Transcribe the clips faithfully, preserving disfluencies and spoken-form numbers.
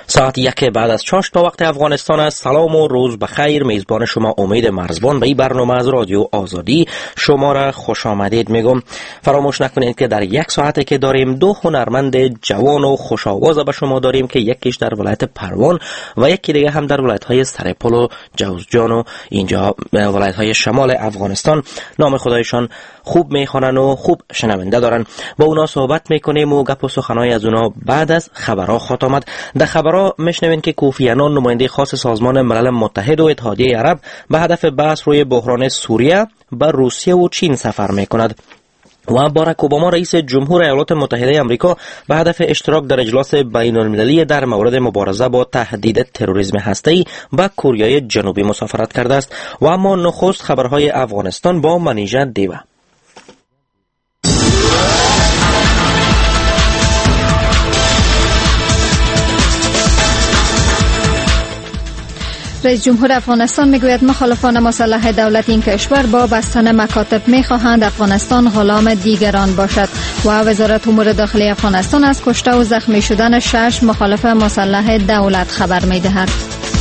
ساعت یک بعد از چاشت تا وقت افغانستان است. سلام و روز بخیر. میزبان شما امید مرزبان به این برنامه از رادیو آزادی شما را خوش آمدید میگم. فراموش نکنید که در یک ساعتی که داریم دو هنرمند جوان و خوش آواز به شما داریم که یکیش در ولایت پروان و یکی دیگه هم در ولایت های سرپل و جوزجان و اینجا ولایت های شمال افغانستان. نام خدایشان خوب میخوانن و خوب شنونده دارن. با اونا صحبت میکنیم و گپ و سخنای از اونا بعد از خبرها خواهد آمد. در خبرها میشنوین که کوفی عنان نماینده خاص سازمان ملل متحد و اتحادیه عرب به هدف بحث روی بحران سوریه به روسیه و چین سفر میکند. و باراک اوباما رئیس جمهور ایالات متحده آمریکا به هدف اشتراک در اجلاس بین المللی در مورد مبارزه با تهدید تروریسم هسته‌ای به کره جنوبی مسافرت کرده است. و اما نخست خبرهای افغانستان با منیژه دیوه. رئیس جمهور افغانستان میگوید مخالفان مسلح دولت این کشور با بستن مکاتب میخواهند افغانستان غلام دیگران باشد. و وزارت امور داخلی افغانستان از کشته و زخمی شدن شش مخالف مسلح دولت خبر میدهد.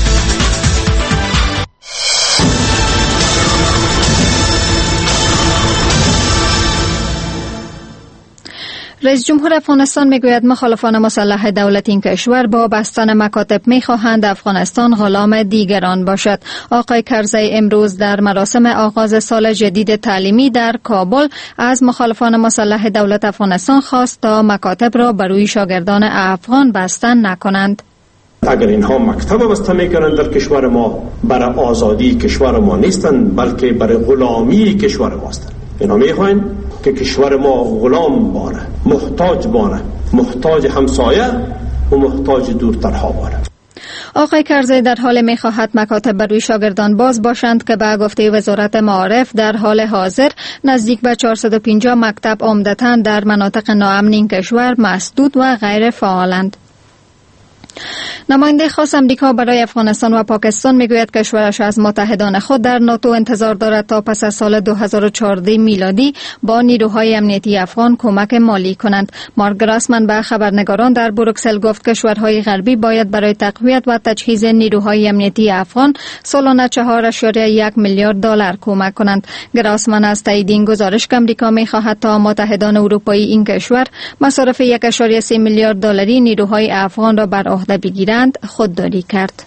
رئیس جمهور افغانستان میگوید مخالفان مسلح دولت این کشور با بستن مکاتب میخواهند افغانستان غلام دیگران باشد. آقای کرزی امروز در مراسم آغاز سال جدید تعلیمی در کابل از مخالفان مسلح دولت افغانستان خواست تا مکاتب را بروی شاگردان افغان بستن نکنند. اگر اینها مکتب بسته میکنند در کشور ما، برای آزادی کشور ما نیستند بلکه برای غلامی کشور ماست. اینا میخواین که کشور ما غلام باره، محتاج باره، محتاج همسایه و محتاج دورترها باره. آقای کرزی در حال می‌خواهد مکاتب بر روی شاگردان باز باشند که به گفته وزارت معارف در حال حاضر نزدیک به چهارصد و پنجاه مکتب عمدتاً در مناطق ناامن این کشور مسدود و غیر فعالند. نماینده خاص امریکا برای افغانستان و پاکستان میگوید کشورش از متحدان خود در ناتو انتظار دارد تا پس از سال دو هزار و چهارده میلادی با نیروهای امنیتی افغان کمک مالی کنند. مارک گراسمن به خبرنگاران در بروکسل گفت کشورهای غربی باید برای تقویت و تجهیز نیروهای امنیتی افغان سالانه چهار ممیز یک میلیارد دلار کمک کنند. گراسمن از تایید این گزارش که امریکا میخواهد تا متحدان اروپایی این کشور مصارف یک ممیز سه میلیارد دلاری نیروهای افغان را بر عهده بگیرند خودداری کرد.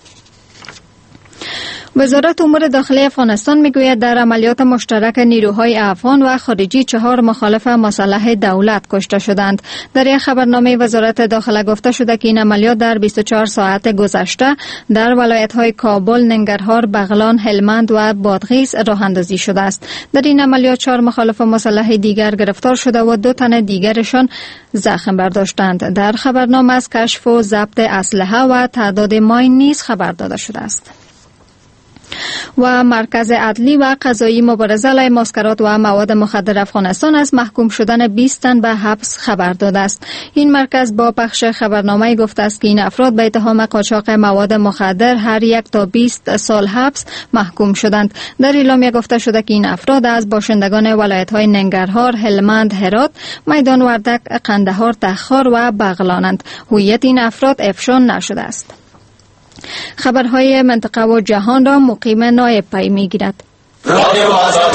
وزارت امور داخلی افغانستان میگوید در عملیات مشترک نیروهای افغان و خارجی چهار مخالف مسلح دولت کشته شدند. در یک خبرنامه وزارت داخله گفته شده که این عملیات در بیست و چهار ساعت گذشته در ولایت‌های کابل، ننگرهار، بغلان، هلمند و بادغیس راه اندازی شده است. در این عملیات چهار مخالف مسلح دیگر گرفتار شده و دو تن دیگرشان زخم برداشتند. در خبرنامه از کشف و ضبط اسلحه و تعداد ماین نیز خبر داده شده است. و مرکز عدلی و قضایی مبارزه علیه مسکرات و مواد مخدر افغانستان از محکوم شدن بیست تن به حبس خبر داده است. این مرکز با پخش خبرنامه گفته است که این افراد به اتهام قاچاق مواد مخدر هر یک تا بیست سال حبس محکوم شدند. در اعلامیه گفته شده که این افراد از باشندگان ولایت‌های ننگرهار، هلمند، هرات، میدان وردک، قندهار، تخار و بغلانند. هویت این افراد افشا نشده است. خبرهای منطقه و جهان را مقیم نایب پی می‌گیرد. رادیو آزادی.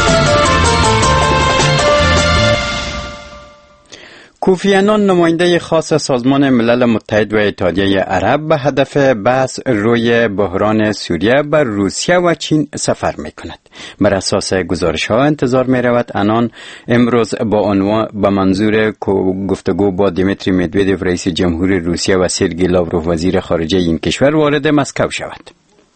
کوفی عنان نماینده خاص سازمان ملل متحد و اتحادیه عرب به هدف بحث روی بحران سوریه بر روسیه و چین سفر می کند. بر اساس گزارش ها انتظار می رود عنان امروز با عنوان به منظور گفتگو با دیمیتری مدودوف رئیس جمهور روسیه و سرگئی لاوروف وزیر خارجه این کشور وارد مسکو شود.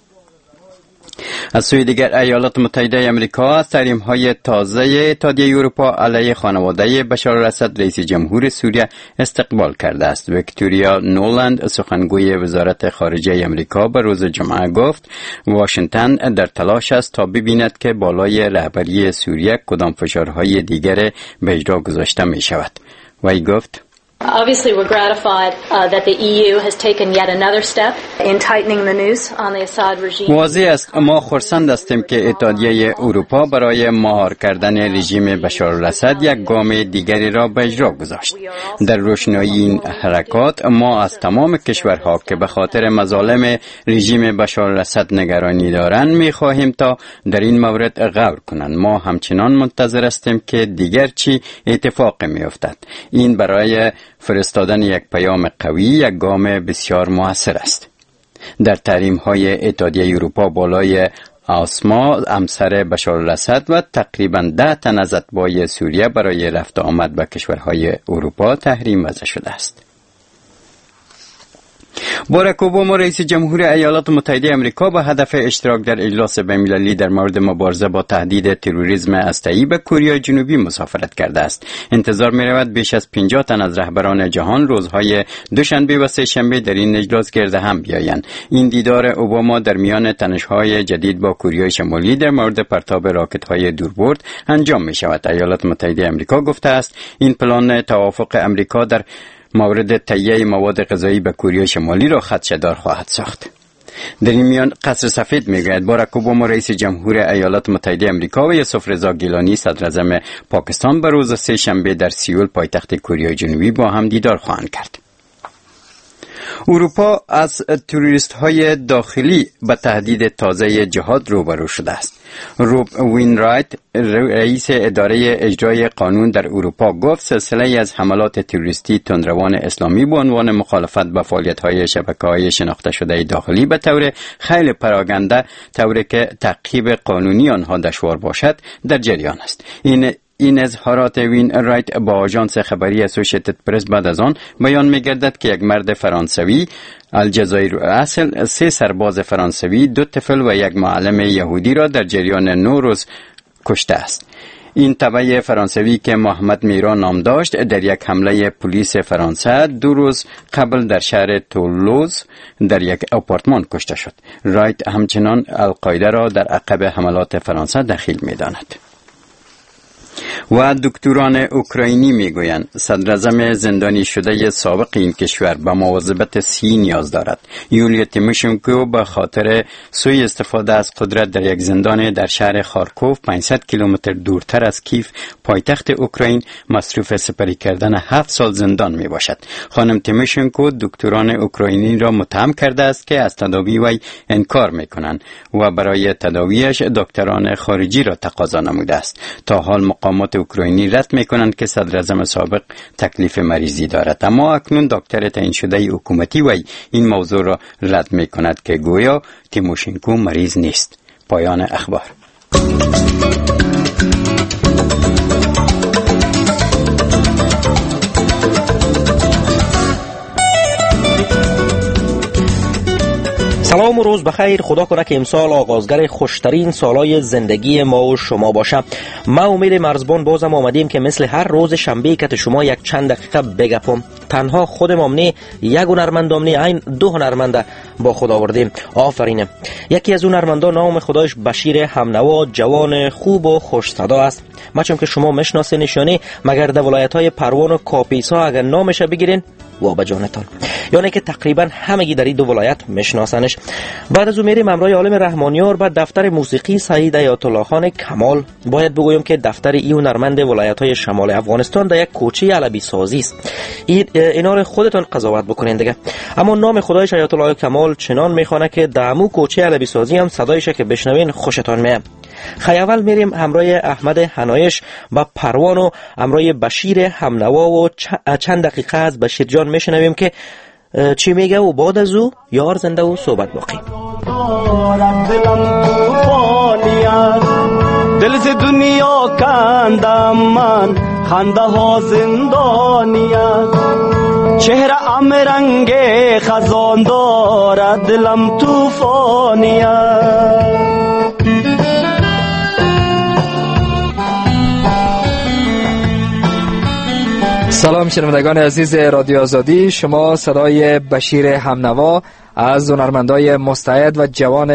از سوی دیگر ایالات متحده آمریکا از تحریم‌های تازه اتحادیه اروپا علیه خانواده بشار الاسد رئیس جمهور سوریه استقبال کرده است. ویکتوریا نولند سخنگوی وزارت خارجه آمریکا به روز جمعه گفت واشنگتن در تلاش است تا ببیند که بالای رهبری سوریه کدام فشارهای دیگر به اجرا گذاشته می شود. وی گفت Obviously, we're gratified uh, that the E U has taken yet another step in tightening the noose on the Assad regime. واضح است ما خرسند هستیم که اتحادیه اروپا برای مهار کردن رژیم بشار الاسد یک گام دیگری را به اجرا گذاشت. در روشنایی این حرکات ما از تمام کشورها که به خاطر مظالم رژیم بشار الاسد نگرانی دارند می‌خواهیم تا در این مورد غور کنند. ما همچنان منتظر هستیم که دیگر چی اتفاق می‌افتد. این برای فرستادن یک پیام قوی یک گام بسیار موثر است. در تحریم‌های اتحادیه اروپا بالای آسما همسر بشار الاسد و تقریباً ده تن از اتباع سوریه برای رفت آمد به کشورهای اروپا تحریم وضع شده است. باراک اوباما رئیس جمهور ایالات متحده آمریکا به هدف اشتراک در اجلاس بین‌المللی در مورد مبارزه با تهدید تروریسم هسته‌ای به کره جنوبی مسافرت کرده است. انتظار می‌رود بیش از پنجاه تن از رهبران جهان روزهای دوشنبه و سه شنبه در این اجلاس گرد هم بیایند. این دیدار اوباما در میان تنش‌های جدید با کره شمالی در مورد پرتاب راکت‌های دوربرد انجام می‌شود. ایالات متحده آمریکا گفته است این پلان توافق آمریکا در مورد تهیه مواد غذایی به کره شمالی را خدشه‌دار خواهد ساخت. در این میان قصر سفید میگوید باراک اوباما رئیس جمهور ایالات متحده آمریکا و یوسف رضا گیلانی صدر اعظم پاکستان به روز سه شنبه در سیول پایتخت کره جنوبی با هم دیدار خواهند کرد. اروپا از توریست های داخلی به تهدید تازه جهاد روبرو شده است. روب وینرایت رئیس اداره اجرای قانون در اروپا گفت سلسله از حملات تروریستی تندروان اسلامی به عنوان مخالفت با فعالیت‌های شبکه‌های شناخته شده داخلی به طور خیلی پراگنده طوری که تعقیب قانونی آنها دشوار باشد در جریان است. این این اظهارات وین رایت با آژانس خبری اسوسییتد پرس بعد از آن بیان می‌گردد که یک مرد فرانسوی الجزایر اصل سه سرباز فرانسوی، دو طفل و یک معلم یهودی را در جریان نو روز کشته است. این تبع فرانسوی که محمد میرا نام داشت در یک حمله پلیس فرانسه دو روز قبل در شهر تولوز در یک آپارتمان کشته شد. رایت همچنان القاعده را در عقب حملات فرانسه دخیل می‌داند. و دکتران اوکراینی میگویند صدر اعظم زندانی شده سابق این کشور به مواظبت سی نیاز دارد. یولیا تیموشنکو به خاطر سوء استفاده از قدرت در یک زندان در شهر خارکوف پانصد کیلومتر دورتر از کیف پایتخت اوکراین مصروف سپری کردن هفت سال زندان می باشد. خانم تیموشنکو دکتران اوکراینی را متهم کرده است که از تداوی وی انکار می کنند و برای تداویش دکتران خارجی را تقاضا نموده است. تا حال مقامات اوکراینی رد میکنند که صدر اعظم سابق تکلیف مریضی دارد، اما اکنون دکتر تعیین شده حکومتی وی این موضوع را رد میکند که گویا تیموشنکو مریض نیست. پایان اخبار. سلام و روز بخیر. خدا کنه که امسال آغازگر خوشترین سالای زندگی ما و شما باشه. ما امید مرزبان بازم آمدیم که مثل هر روز شنبه که شما یک چند دقیقه بگپم. تنها خودم نه، یک هنرمندم نه، این دو هنرمند با خود آوردیم. آفرینه. یکی از اون هنرمندا نام خدایش بشیر همنوا، جوان خوب و خوش صدا است. ما چون که شما میشناسین نشانی مگر در ولایت‌های پروان و کاپیسا اگر نامش بگیرین و به جانتان، یعنی که تقریبا همگی در این دو ولایت میشناسنش. بعد از اون میریم امرای عالم رحمانیار به دفتر موسیقی سعید ایت الله خان کمال. باید بگویم که دفتر ای هنرمند ولایت‌های شمال افغانستان در یک کوچه علوی سازی است. این اینا رو خودتون قضاوت بکنین دیگه. اما نام خدایش ایت الله کمال چنان میخوانه که دامو کوچه علوی سازی هم صدایش که بشنوین خوشتون میاد. خیاول میریم همراه احمد حنایش با پروان و همراه بشیر همنوا و چند دقیقه از بشیر جان میشنویم که چی میگه و بعد از او یار زنده و صحبت باقی. دل ز دنیا کندم من خنده ها زندانیت، چهره ام رنگ خزان دارد دلم توفانیت. سلام شنوندگان عزیز رادیو آزادی، شما صدای بشیر همنوا از هنرمندای مستعد و جوان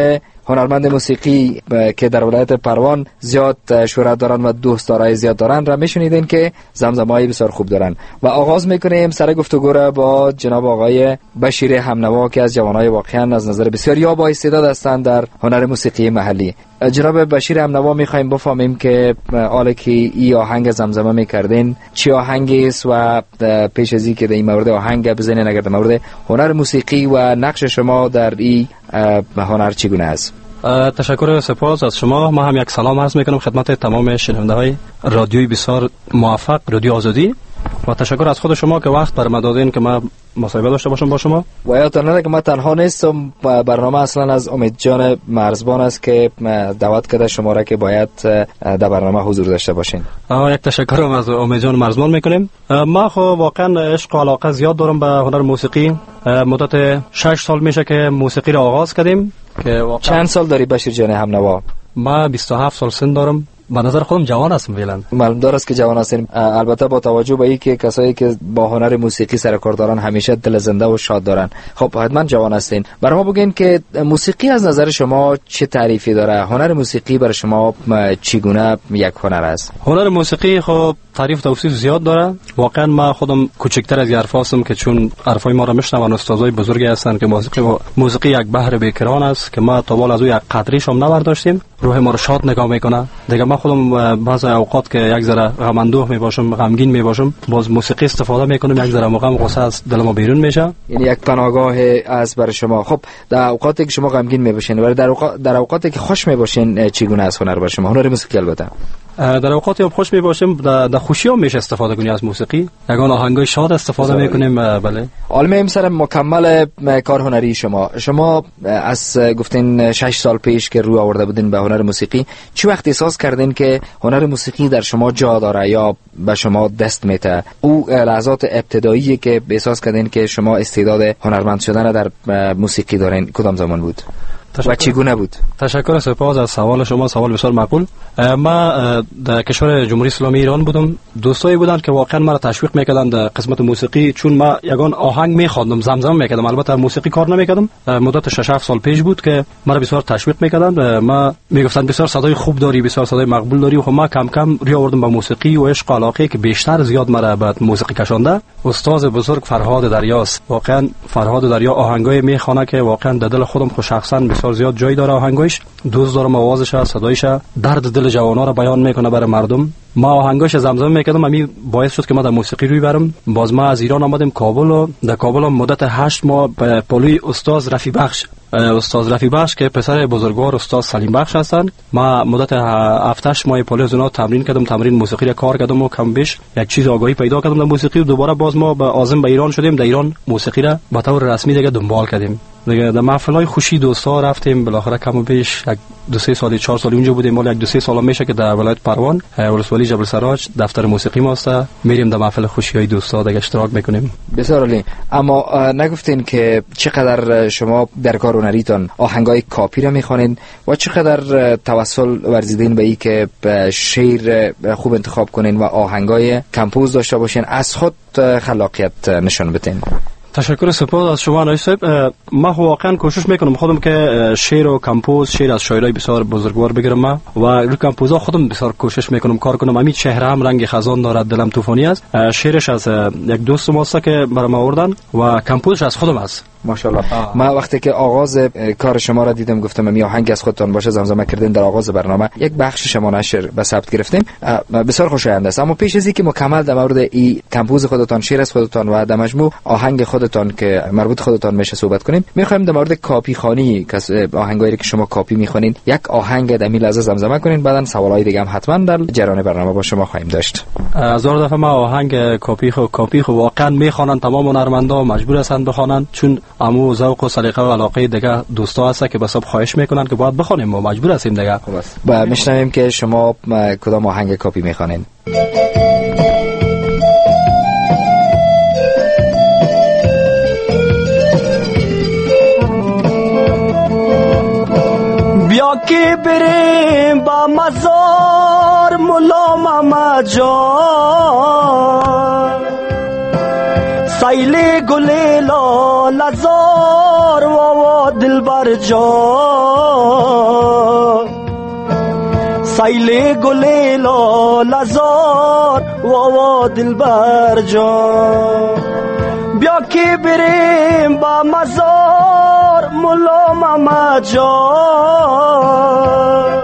هنرمند موسیقی که در ولایت پروان زیاد شهرت دارن و دوستدارای زیاد دارن را میشنیدین که زمزمه‌های بسیار خوب دارن و آغاز میکنیم سر گفتگو را با جناب آقای بشیر همنوا که از جوانای واقعا از نظر بسیار یا با استعداد هستند در هنر موسیقی محلی. جناب بشیر همنوا میخوایم بفهمیم که حالا که ای آهنگ زمزمه میکردین چی آهنگی است و پیش از این که در این مورد آهنگ بزنین اگر در مورد هنر موسیقی و نقش شما در این هنر چگونه است؟ تشکر سپاس از شما. ما هم یک سلام عرض میکنم خدمت تمام شنونده های رادیوی بسیار موفق رادیو آزادی و تشکر از خود شما که وقت بر من دادین که ما مصاحبه داشته باشم با شما. و یادتان نره که ما تنها نیستم، برنامه اصلا از امید جان مرزبان است که دعوت کرده شما را که باید در برنامه حضور داشته باشین. یک تشکرم از امید جان مرزبان میکنیم. ما خو واقعا عشق و علاقه زیاد دارم به هنر موسیقی. مدت شش سال میشه که موسیقی را آغاز کردیم. که چند سال داری بشیر جان همنوا؟ ما بیست و هفت سال سن دارم. به نظر خودم جوان هستم فعلا. معلوم داره است که جوان هستین، البته با توجه به اینکه کسایی که با هنر موسیقی سر کار دارن همیشه دل زنده و شاد دارن. خب حتما جوان هستین. برای ما بگین که موسیقی از نظر شما چه تعریفی داره؟ هنر موسیقی برای شما چگونه یک هنر است؟ هنر موسیقی خب تعریف توصیف زیاد داره. واقعا ما خودم کوچکتر از حرف هستم که چون حرفای ما را میشنون استادای بزرگی هستن که موسیقی موسیقی یک بحر بیکران است که ما تا بالا از او یک قطریش هم نبرداشتیم. روح ما رو شاد نگاه میکنه. دیگه ما خودم بعضی اوقات که یک ذره غم اندوه می باشم، غمگین می باشم، باز موسیقی استفاده میکنم، یک ذره غم غصه از دل ما بیرون میشه. یعنی یک پناهگاه است برای شما. خب در اوقاتی که شما غمگین می باشین ولی در اوقات در اوقاتی که خوش می باشین چگونه است هنر برای شما؟ هنر موسیقی البته در اوقاتی که خوش می باشیم در خوشی هم میشه استفاده کنیم از موسیقی. یگان آهنگای شاد استفاده میکنیم. بله. عالم سر مکمل کار هنری شما شما از گفتین شش سال پیش که رو آورده بودین به هنر موسیقی، چه وقت احساس کردین که هنر موسیقی در شما جا داره یا به شما دست میته؟ او لحظات ابتدایی که احساس کردین که شما استعداد هنرمند شدن در موسیقی دارین کدام زمان بود و چگونه بود؟ تشکر سپاس از سوال شما، سوال بسیار معقول. ما در کشور جمهوری اسلامی ایران بودم، دوستایی بودن که واقعا مرا تشویق میکردن در قسمت موسیقی، چون ما یگان آهنگ میخواندم، زمزمه میکردم، البته موسیقی کار نمیکردم. مدت شش هفت سال پیش بود که مرا بسیار تشویق میکردن. ما میگفتن بسیار صدای خوب داری، بسیار صدای مقبول داری. و ما کم کم روی آوردم به موسیقی و عشق و علاقه که بیشتر زیاد مرا به موسیقی کشانده. استاد بزرگ فرهاد دریاست. واقعا فرهاد دریا آهنگای میخوانه که واقعا در دل خودم خو شخصا بسیار زیاد جای داره. آهنگایش دوست دارم، آوازش، صدایش درد دل جوانا رو بیان میکنه برای مردم. ما آهنگاش زمزمه میکردم، همین باعث شد که ما در موسیقی روی برم. باز ما از ایران آمدیم کابل و در کابل هم مدت هشت ماه به پلوی استاد رفیع بخش استاد رفیع بخش که پسر بزرگوار استاد سلیم بخش هستند، ما مدت هفت ماه پلوی زنا تمرین کردم، تمرین موسیقی را کار کردم و کم بیش یک چیز آگاهی پیدا کردم در موسیقی. و دوباره باز ما به عازم به ایران شدیم، در ایران موسیقی را به طور رسمی دیگه دنبال کردیم. دیگه در محفل‌های خوشی دوستا رفتیم، بالاخره کم و بیش یک دو سه سالی چهار سالی اونجا بودیم. مال یک دو سه سال میشه که در ولایت پروان ولسوالی جبل سراج دفتر موسیقی ماست، میریم در محفل خوشی‌های دوستا دیگه اشتراک میکنیم. بسیار عالی. اما نگفتین که چقدر شما در کار هنریتون آهنگای کاپی را میخوانین و چقدر توسل ورزیدین به این که شعر خوب انتخاب کنین و آهنگای کمپوز داشته باشین، از خود خلاقیت نشان بدین؟ تشکر سپاس از شما نایب صاحب. ما واقعا کوشش میکنم خودم که شعر و کمپوز، شعر از شاعرای بسیار بزرگوار بگیرم ما و رو کمپوزا خودم بسیار کوشش میکنم کار کنم. همین چهره هم رنگ خزان دارد، دلم طوفانی است. شعرش از یک دوست ماست که برام آوردن و کمپوزش از خودم است. ماشاءالله. ما وقتی که آغاز کار شما را دیدم گفتم می آهنگ از خودتان باشه، زمزمه کردین در آغاز برنامه، یک بخش شما نشر به ثبت گرفتیم، بسیار خوشایند است. اما پیش از اینکه مکمل در مورد این کمپوز خودتان، شعر از خودتان و در مجموع آهنگ خودتان که مربوط خودتان میشه صحبت کنیم، میخوایم در مورد کاپی خوانی که آهنگایی که شما کاپی میخوانین یک آهنگ در میل از زمزمه کنین، بعدن سوالای دیگه هم حتما در جریان برنامه با شما خواهیم داشت. هزار دفعه ما آهنگ کاپی خو کاپی خو واقعا میخوانن، تمام هنرمندا مجبور هستن بخوانن، چون امو ذوق و سلیقه و علاقه دیگه دوستا هست که بساب خواهش میکنن که باید بخونیم و مجبور هستیم دیگه. و میشنویم که شما کدام آهنگ کاپی میخوانین. بیا که بریم با مزار ملا ماما جان، سیل گل لال زار و دلبر جان، سیل گل لاله‌زار وا دلبر جان بیا که بریم با مزار مولا محمد جان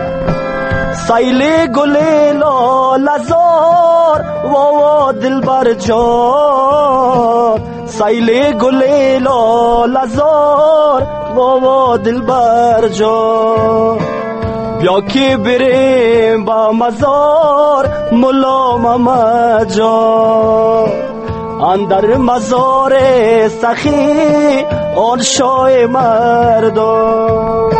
سیل گل لاله‌زار وا دلبر جان سیل گل لاله‌زار وا دلبر جان بیا که بریم با مزار مولا محمد جان اندر مزار سخی آن شاه مردان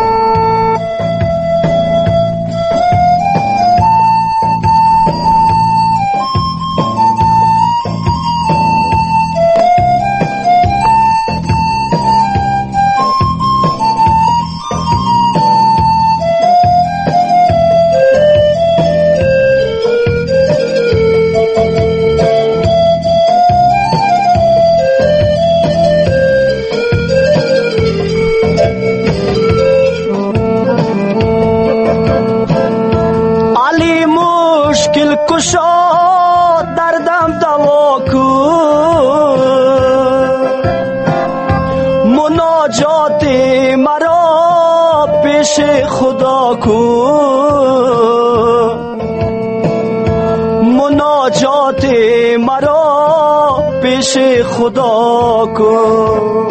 کشا دردم دوا کن مناجات مرا پیش خدا کن مناجات مرا پیش خدا کن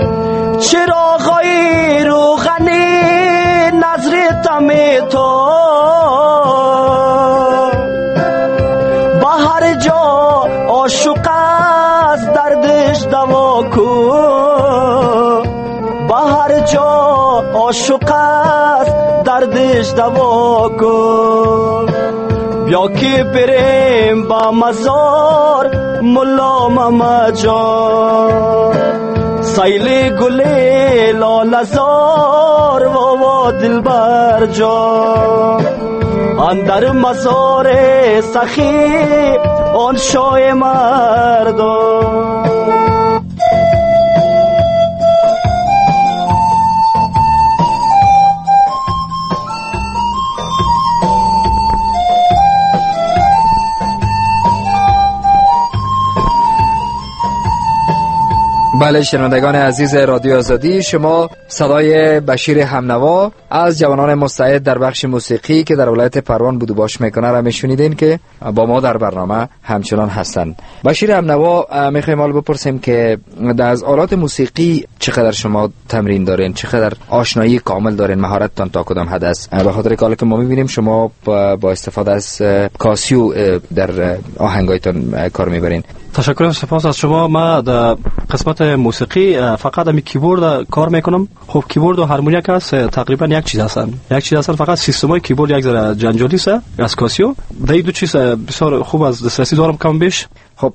چراغای روغنی نظر تم تو عاشق از دردش دوا کن با هر جا عاشق از دردش دوا کن بیا که بریم با مزار مولا محمد جان سیل گل لاله‌زار وا دلبر جان اندر مزار سخی آن شاه مردان بله شنوندگان عزیز رادیو آزادی، شما صدای بشیر همنوا از جوانان مستعد در بخش موسیقی که در ولایت پروان بود و باش میکنه را میشنیدین که با ما در برنامه همچنان هستند. بشیر همنوا، میخوایم حال بپرسیم که از آلات موسیقی چقدر شما تمرین دارین، چقدر آشنایی کامل دارین، مهارتتان تا کدام حد است؟ به خاطر کاری که ما میبینیم شما با استفاده از کاسیو در آهنگایتان کار میبرین. تشکر، سپاس از شما. ما در قسمت موسیقی فقط می کیبورد کار میکنم. خب کیبورد و هارمونیک است، تقریبا یک چیز هستن یک چیز هستن فقط سیستمای کیبورد یک ذره جنجالی است از کاسیو. در دو چیز بسیار خوب از دسترسی دارم کم بیش. خب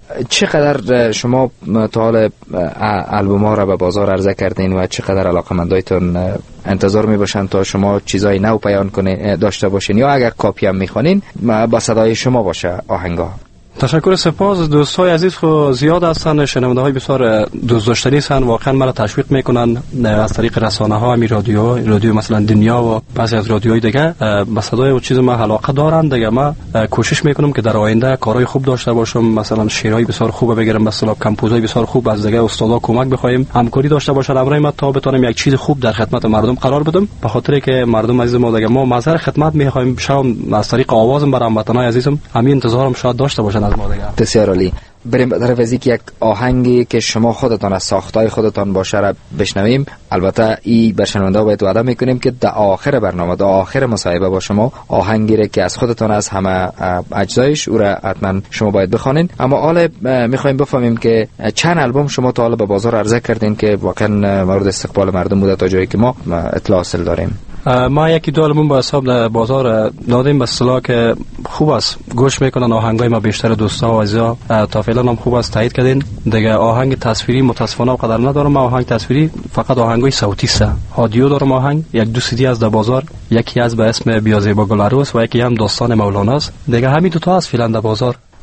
چقدر شما تا حال البوم ها را به بازار عرضه کردین و چقدر علاقمندایتون انتظار میباشن تا شما چیزای نو بیان کنه داشته باشین، یا اگر کاپی هم میخوانین با صدای شما باشه آهنگا؟ تشکر، سپاس. دوستای عزیز خو زیاد هستن، شنونده های بسیار دوست داشتنی هستن، واقعا مرا تشویق میکنن از طریق رسانه ها، همین رادیو رادیو مثلا دنیا و بعضی از رادیوهای دیگه به صدای و چیز ما علاقه دارن دیگه. ما کوشش میکنم که در آینده کارهای خوب داشته باشم، مثلا شعرهای بسیار خوب بگیرم، مثلا کمپوزهای بسیار خوب از دیگه استادا کمک بخوایم، همکاری داشته باشن امرای ما تا بتونیم یک چیز خوب در خدمت مردم قرار بدم. به خاطر که مردم عزیز ما دیگه ما مظهر خدمت میخوایم، شاید از طریق آوازم برام وطنای عزیزم همین انتظارم شاید داشته باشن از ما دیگه. بسیار عالی. بریم به طرف ازی که یک آهنگی که شما خودتان از ساختای خودتان باشه را بشنویم. البته ای بر شنونده باید وعده میکنیم که در آخر برنامه، در آخر مصاحبه با شما آهنگی را که از خودتان از همه اجزایش او را حتما شما باید بخوانید. اما حالا میخوایم بفهمیم که چند البوم شما تا حالا به بازار عرضه کردین که واقعا مورد استقبال مردم بوده تا جایی که ما اطلاع حاصل داریم؟ ما یکی دو البوم با حساب در بازار دادیم، به اصطلاح که خوب است، گوش میکنن آهنگای ما بیشتر دوستا و عزیزا تا فعلا هم خوب است، تایید کردین دیگه. آهنگ تصویری متاسفانه قدر ندارم، ما آهنگ تصویری فقط آهنگای صوتی است. آدیو دارم آهنگ، یک دو سی دی از در بازار، یکی از به اسم بیازیبا گلعروس و یکی هم داستان مولانا است دیگه. همین دو تا است فعلا در بازار.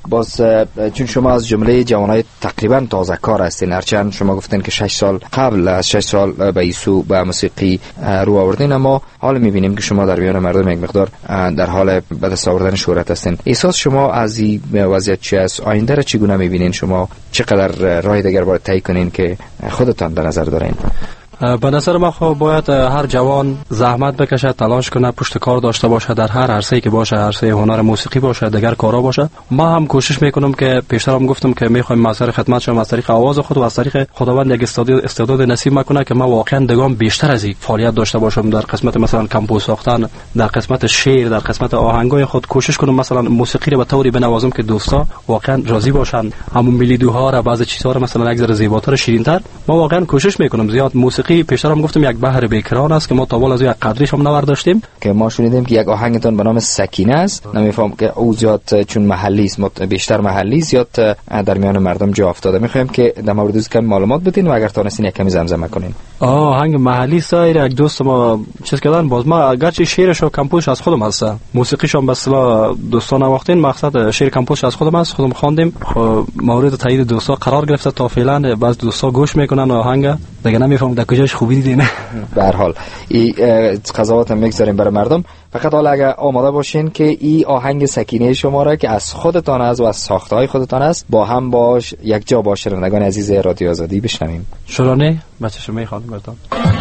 باز چون شما از جمله جوانای تقریبا تازه کار هستین، هرچند شما گفتین که شش سال قبل از شش سال به ایسو به موسیقی رو آوردین، اما حال میبینیم که شما در میان مردم یک مقدار در حال به دست آوردن شهرت هستین. احساس شما از این وضعیت چی است؟ آینده را چگونه میبینین؟ شما چقدر راه دیگر باید طی کنین که خودتان در نظر دارین؟ به نظر من خب باید هر جوان زحمت بکشه، تلاش کنه، پشت کار داشته باشه، در هر عرصه‌ای که باشه، عرصه هنر موسیقی باشه، دیگر کارا باشه. ما هم کوشش میکنم که پیشتر هم گفتم که میخوایم از طریق خدمت شما، از طریق آواز خود و از طریق خداوند یک استعداد استعداد نصیب میکنه که ما واقعا دگام بیشتر از این فعالیت داشته باشم در قسمت مثلا کمپوز ساختن، در قسمت شعر، در قسمت آهنگای خود کوشش کنم مثلا موسیقی رو به طوری بنوازم که دوستا واقعا راضی باشن، همون میلیدوها را، بعضی چیزها رو مثلا یک ذره زیباتر، شیرین‌تر. ما واقعا کوشش میکنم زیاد. موسیقی پیشتر هم گفتم یک بحر بیکران است که ما تا والا از یک قدریش هم نورداشتیم. که ما شنیدیم که یک آهنگتون به نام سکینه است، نمیفهم که او زیاد چون محلی است، بیشتر محلی زیاد در میان مردم جا افتاده. میخوایم که در مورد از کم معلومات بدین و اگر تونستین یک کمی زمزمه کنین. آهنگ محلی سایر یک دوست ما چیز کردن، باز ما اگرچه شعرش و کمپوزش از خودم هست، موسیقیش هم به اصطلاح دوستان وقتین، مقصد شعر کمپوزش از خودم است، خودم خواندیم. خب مورد تایید دوستا قرار گرفته، تا فعلا بعض دوستا گوش میکنن آهنگ، دیگه نمیفهم در کجاش خوبی دیدین. به هر حال این قضاوت هم میگذاریم برای مردم. فقط حالا اگر آماده باشین که این آهنگ سکینه شما را که از خودتان است و از ساخته های خودتان است با هم باش یک جا با شنوندگان عزیز رادیو آزادی بشنویم. شورانه بچه شما میخوام بردم.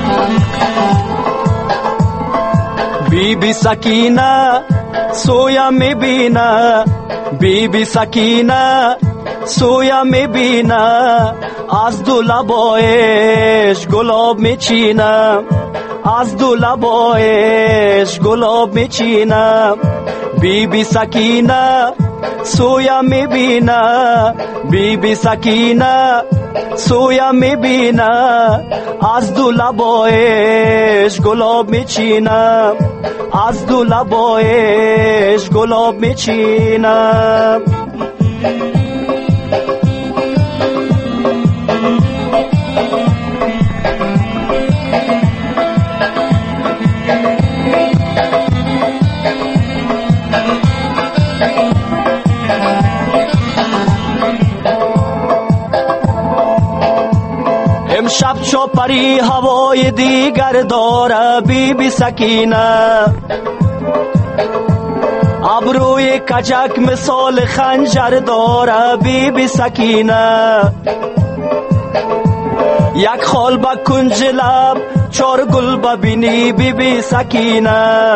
بی بی سکینه سویا میبینه، بی بی سکینه سویا میبینه، از دو لبایش گلاب میچینه، از دو لبایش گلاب میچینه. بی بی سکینه سویا میبینه، بی بی سکینه سویا میبینه، از دو لبایش گلاب میچینه، از دو لبایش گلاب میچینه. امشب چوپری هوای دیگر داره، بی بی سکینه ابروی کجک مثال خنجر داره، بی بی سکینه یک خال با کنج لب چار گل ببینی، بی بی سکینه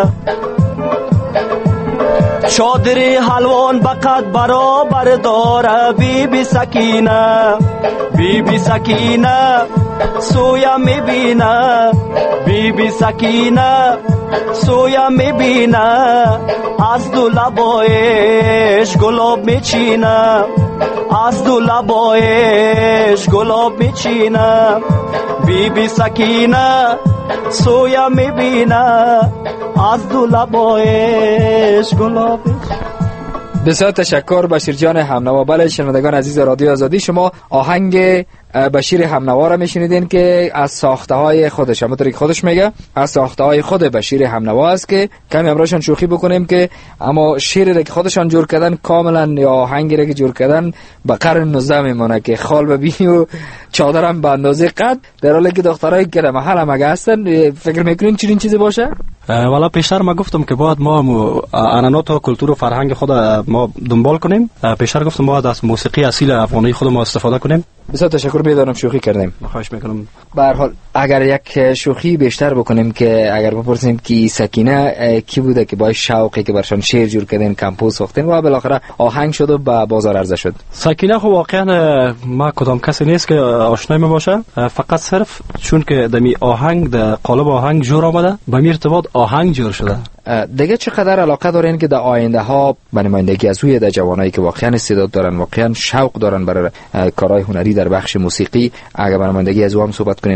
چادری حلوان بقد برابر داره، بی بی سکینه، بی بی سکینه سویا میبینه، بی بی سکینه سویا میبینه، از دو لبایش گلاب میچینه، از دو لبایش گلاب میچینه. بی بی سکینه سویا میبینه، از دو لبایش گلاب. بسیار تشکر بشیر جان همنوا. بله شنوندگان عزیز رادیو آزادی، شما آهنگ بشیر همنوا را میشنیدین که از ساخته های خودش، همونطوری که خودش میگه از ساخته های خود بشیر همنوا است که کمی امراشون شوخی بکنیم که اما شعری را که خودشان جور کردن کاملا یا آهنگی را که جور کردن به قرن نوزده میمونه که خال ببینی و چادرم به اندازه قد، در حالی که دخترایی که محل هم اگه هستن فکر میکنین چنین چیزی باشه؟ والا پیشتر ما گفتم که باید ما عنعنات و کلتور و فرهنگ خود ما دنبال کنیم. پیشتر گفتم باید از موسیقی اصیل افغانی خود ما استفاده کنیم. بسیار تشکر. میدانم شوخی کردیم، خواهش میکنم. به هر حال اگر یک شوخی بیشتر بکنیم که اگر بپرسیم که سکینه کی بوده که با شوقی که برشان شعر جور کردن، کمپوز ساختن و بالاخره آهنگ شد و به بازار عرضه شد؟ سکینه خب واقعا ما کدام کسی نیست که آشنای ما باشه، فقط صرف چون که دمی آهنگ در قالب آهنگ جور آمده به می ارتباط آهنگ جور شده. دیگه چقدر علاقه دارین که در آینده ها به نمایندگی از روی در جوانایی که واقعا استعداد دارن، واقعا شوق دارن برای کارهای هنری در بخش موسیقی، اگر به نمایندگی از او هم صحبت کنین بیجای نیست؟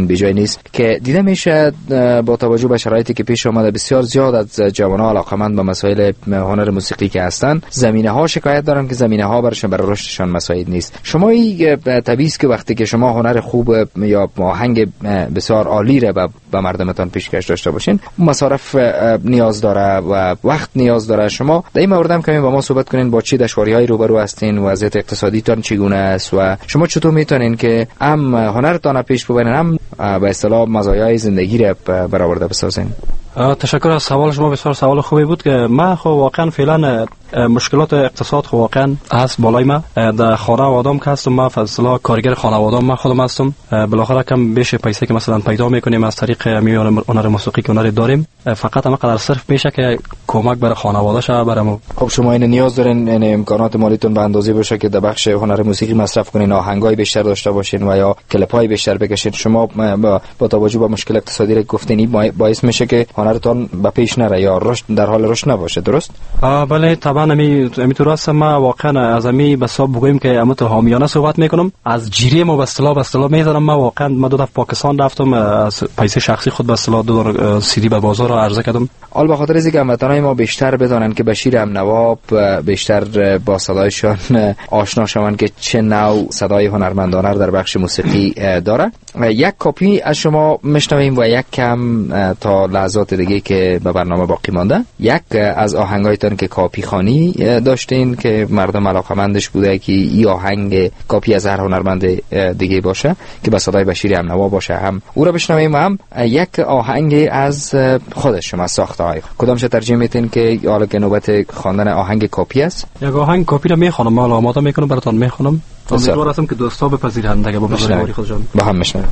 نیست که دیده میشه با توجه به شرایطی که پیش آمده بسیار زیاد از جوانان علاقمند به مسائل هنر موسیقی که هستن زمینه ها شکایت دارن که زمینه ها برشون برای رشدشان مساعد نیست. شما طبیعی است که وقتی که شما هنر خوب یا آهنگ بسیار عالی را به مردمتان پیشکش داشته باشین مصارف نیاز داره و وقت نیاز داره. شما در این مورد هم کمی با ما صحبت کنین با چه دشواری‌هایی روبرو هستین، وضعیت اقتصادیتان چگونه است و شما چطور میتونین که هم هنرتان پیش ببرین هم به اصطلاح مزایای زندگی را برآورده بسازین؟ تشکر از سوال شما، بسیار سوال خوبی بود که من خب واقعا فعلا مشکلات اقتصاد خب واقعا هست بالای ما. در خانه و آدم که هستم، من فضلا کارگر خانه و آدم من خودم هستم. بالاخره کم بیش پیسه که مثلا پیدا میکنیم از طریق میان هنر موسیقی که هنر داریم فقط هم قدر صرف میشه که کمک برای خانواده شه برامو. خب شما این نیاز دارین این امکانات مالیتون به اندازه باشه که در بخش هنر موسیقی مصرف کنین، آهنگای بیشتر داشته باشین و یا کلیپای بیشتر بکشین. شما با, با توجه به مشکل اقتصادی که گفتین باعث میشه که هنرتون به پیش نره یا رشد در حال رشد نباشه، درست؟ بله طبعا امی امیتور است. ما واقعا از امی به حساب بگویم که امت حامیانه صحبت میکنم، از جیری ما به اصطلاح به اصطلاح میذارم. ما واقعا ما دو دفعه پاکستان رفتم، از پیسه شخصی خود به اصطلاح دو سی دی به بازار عرضه کردم. حال به خاطر اینکه هموطنای ما بیشتر بدونن که بشیر امنوا بیشتر با صدایشان آشنا شون که چه نوع صدای هنرمندانه در بخش موسیقی داره، یک کپی از شما میشنویم و یک کم تا لحظات دیگه که به برنامه باقی مانده یک از آهنگایتان که کاپی خانی داشتین که مردم علاقمندش بوده که این آهنگ کاپی از هر هنرمند دیگه باشه که به صدای بشیر امنوا باشه، هم او را بشنویم و هم یک آهنگ از خود شما ساخته های. کدامش ترجیح میتین که حالا که نوبت خواندن آهنگ کاپی است؟ یک آهنگ کاپی را میخوانم، ما آماده میکنم براتون میخوانم. امیدوار هستم که دوستا بپذیرند اگه با بزرگواری خودشون با هم میشنویم.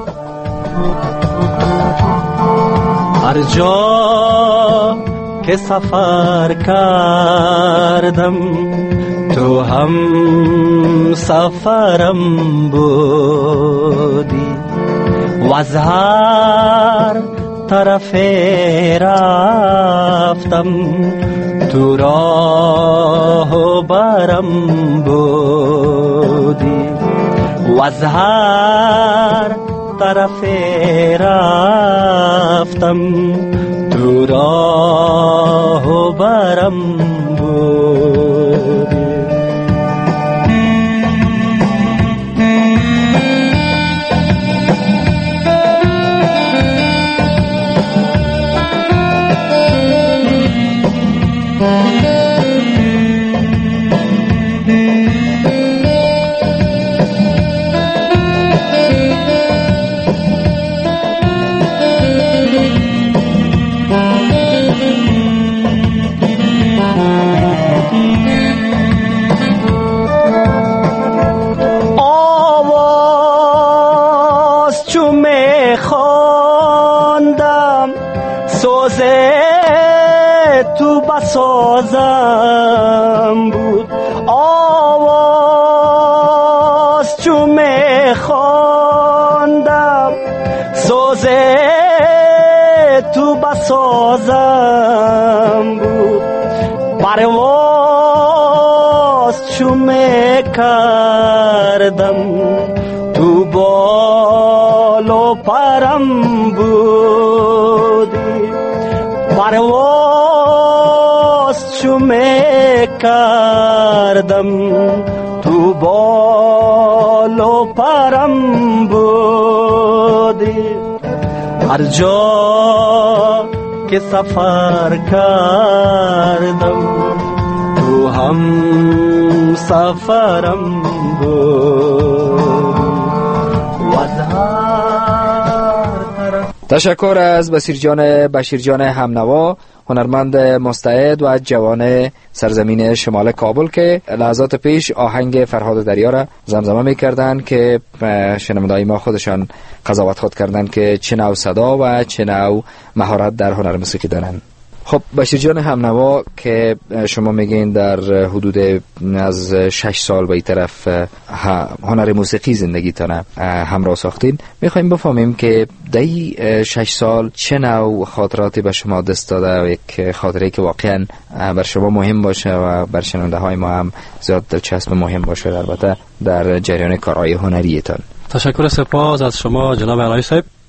هر جا که سفر کردم تو هم سفرم بودی و از هر طرف رفتم تو راه و برم بودی و از هر طرف رفتم تو راه و برم بودی. سازم بود آواز چو میخواندم سوزه تو بسازم بود پرواز چو میکردم تو بال و پرم بودی پرواز چو میکردم تو بال و پرم بودی هر جا که سفر کردم تو هم سفرم بود و از هر طرف. تشکر از بشیر جان بشیر جان همنوا، هنرمند مستعد و جوان سرزمین شمال کابل که لحظات پیش آهنگ فرهاد دریا را زمزمه می‌کردن که شنوندگان ما خودشان قضاوت خود کردند که چه نوع صدا و چه نوع مهارت در هنر موسیقی دارند. خب بشیر جان همنوا که شما میگین در حدود از شش سال به این طرف هنر موسیقی زندگیتان همراه ساختین، میخوایم بفهمیم که در شش سال چه نوع خاطراتی به شما دست داده و یک خاطره که واقعا بر شما مهم باشه و بر شنونده های ما هم زیاد دلچسب مهم باشه البته در جریان کارهای هنریتان. تشکر سپاس از شما جناب علای صاحب.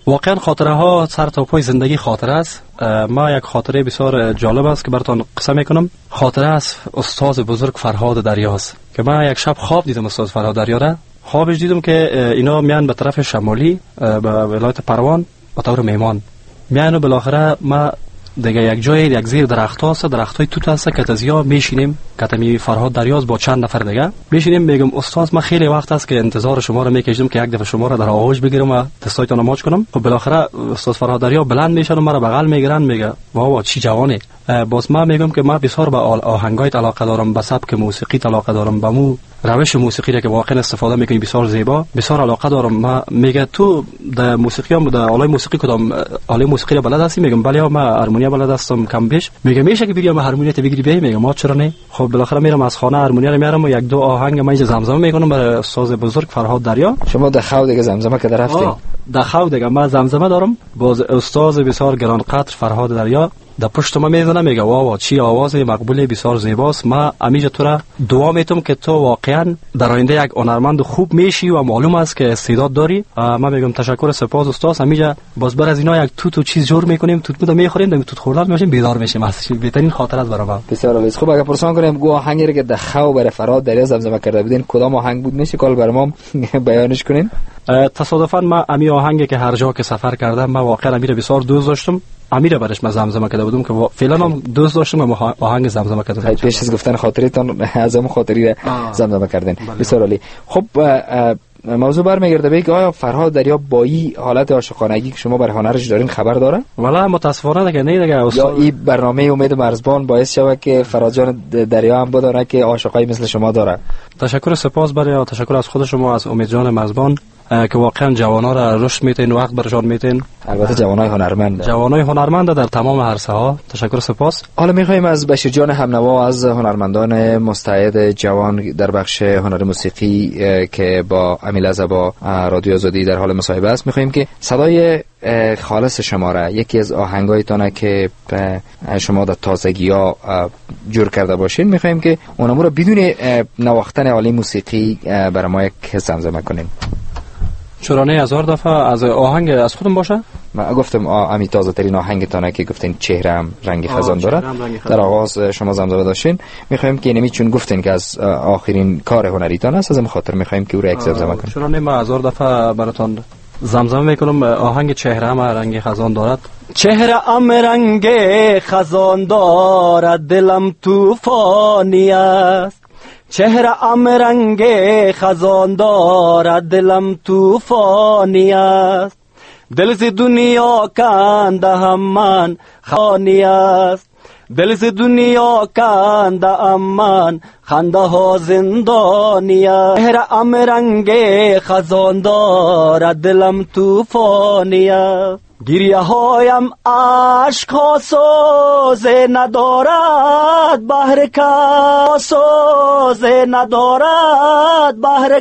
واقعا خاطره ها سر تا پای زندگی خاطره است. ما یک خاطره بسیار جالب است که براتون قصه میکنم. خاطره است استاد بزرگ فرهاد دریاست که من یک شب خواب دیدم. استاد فرهاد دریا را خوابش دیدم که اینا میان به طرف شمالی به ولایت پروان به طور میمان میان و بالاخره ما دیگه یک جای یک زیر درخت هاست، درخت های توت هست که تزیا میشینیم کتمی فرهاد دریاست با چند نفر دیگه میشینیم. میگم استاد ما خیلی وقت است که انتظار شما رو میکشیدم که یک دفعه شما رو در آغوش بگیرم و دستایتون رو ماچ کنم. خب بالاخره استاد فرهاد دریا بلند میشن و مرا بغل میگیرن، میگه واو چی جوانی. باز ما میگم که ما بسیار به آهنگای علاقه دارم، به سبک موسیقی علاقه دارم، به مو روش موسیقی که واقعا استفاده میکنی بسیار زیبا، بسیار علاقه دارم. ما میگه تو در موسیقی هم در آلای موسیقی کدام آلای موسیقی بلد هستی؟ میگم بله ما هارمونیا بلد هستم کم بیش. میگه میشه که بریم هارمونیا ته بگیری بی؟ میگم ما چرا نه. خب بالاخره میرم از خانه هارمونیا رو میارم و یک دو آهنگ ما زمزمه میکنم برای استاد بزرگ فرهاد دریا. شما در خاو دیگه زمزمه که رفتین؟ در خاو دیگه ما زمزمه دارم. باز استاد بسیار گران قدر فرهاد دریا در پشت ما میزنه، میگه واو چی آواز مقبول بسیار زیباست. ما امیجا تو را دعا میتم که تو واقعا در آینده یک هنرمند خوب میشی و معلوم است که استعداد داری. ما میگم تشکر سپاس استاد. امیجا باز بر از اینا یک توت و چیز جور میکنیم، توت بودا میخوریم، دیگه توت خوردن میشیم بیدار میشیم. اصلا بهترین خاطر است برام. بسیار عالی. خب اگه پرسان کنیم گو آهنگی که در خاو بر فرهاد دریا زمزمه کرده بودین کدام آهنگ بود؟ میشه کال برام بیانش کنین؟ تصادفاً ما امی آهنگی که هر جا که سفر کردم ما واقعا امیر بسیار دوست داشتم. امیر برش ما زمزمه کرده بودم که فعلا هم دوست داشتم و آهنگ زمزمه کردم. پیش از گفتن خاطریتان از اون خاطری زمزمه کردن. بسیار عالی. خب موضوع برمیگرده به اینکه آیا فرهاد دریا با این حالت عاشقانگی که شما بر هنرش دارین خبر داره؟ والا متاسفانه دیگه نه دیگه. یا این برنامه امید مرزبان باعث شود که فرهاد جان دریا هم بدونه که عاشقای مثل شما داره؟ تشکر سپاس برای تشکر از خود شما، از امید جان مرزبان که واقعا جوانا را رشد میتین، وقت برشان میتین. البته جوانای هنرمند جوانای هنرمند در تمام عرصه ها. تشکر سپاس. حالا میخوایم از بشیر جان همنوا، از هنرمندان مستعد جوان در بخش هنر موسیقی که با امیل با رادیو آزادی در حال مصاحبه است، میخوایم که صدای خالص شما را، یکی از آهنگایتان که شما در تازگی ها جور کرده باشین، میخوایم که اونمو را بدون نواختن عالی موسیقی برای ما یک زمزمه کنیم. چرا نه؟ هزار دفعه. از آهنگ از خودم باشه؟ من گفتم امی تازه ترین آهنگتانه که گفتین چهره‌ام رنگ خزان داره، در آغاز شما زمزمه داشتین. میخوایم که اینمی چون گفتین که از آخرین کار هنریتان است، از این خاطر میخوایم که او را یک زمزمه کنیم. چرا نه؟ من هزار دفعه براتون زمزمه میکنم. آهنگ چهره‌ام رنگ خزان دارد. چهره‌ام رنگ خزان دارد، دلم طوفانی است. چهره‌ام رنگ خزان دارد، دلم طوفانی است. دل ز دنیا کنده هم من خانی است. دل ز دنیا کنده هم من خنده ها زندانی است. چهره‌ام رنگ خزان دارد، دلم طوفانی است. گریه هایم عشق ها سوزه ندارد، بهر کس سوزه ندارد، بهر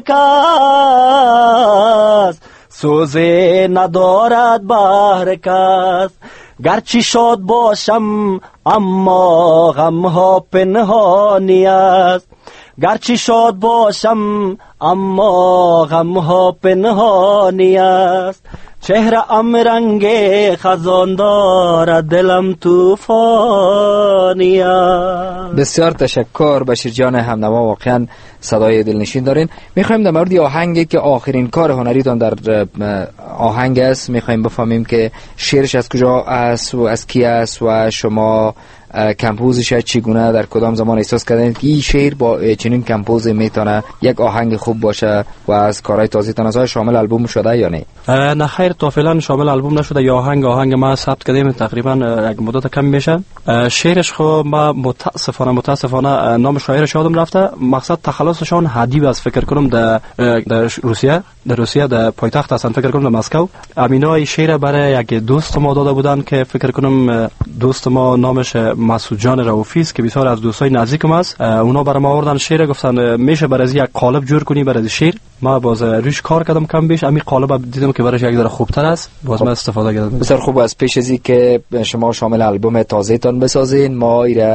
کس سوزه ندارد، بهر کس. گرچه شاد باشم اما غم ها پنهانی است. گرچه شاد باشم اما غم ها پنهانی است. چهره‌ام رنگ خزان دارد، دلم طوفانی است. بسیار تشکر بشیر جان همنوا، واقعا صدای دلنشین دارین. میخوایم در مورد آهنگی که آخرین کار هنریتان در آهنگ است میخوایم بفهمیم که شعرش از کجا است و از کی است و شما کمپوزش چگونه در کدام زمان احساس کردین که این شعر با چنین کمپوز میتونه یک آهنگ خوب باشه و از کارهای تازه‌تان از شامل البوم شده یا نه؟ نه خیر، تا فعلا شامل البوم نشده. یا آهنگ آهنگ ما ثبت کردیم تقریبا یک مدت کم میشه. شعرش خب ما متاسفانه متاسفانه نام شاعرش یادم رفته. مقصد تخلصشون حدیب از فکر کنم در در روسیه در روسیه در پایتخت هستن، فکر کنم در مسکو. امینای شعر برای یک دوست ما داده بودن که فکر کنم دوست ما نامش مسعود جان رؤوفی است که بسیار از دوستای نزدیکم است. اونا برام ما آوردن شعر، گفتن میشه برای یک قالب جور کنی برای شعر. ما باز روش کار کردم کم بیش. امی قالب دیدم که برایش یک ذره خوبتر است، باز ما استفاده کردم. بسیار خوب. از پیش از اینکه شما شامل البوم تازه‌تان بسازین، ما ایره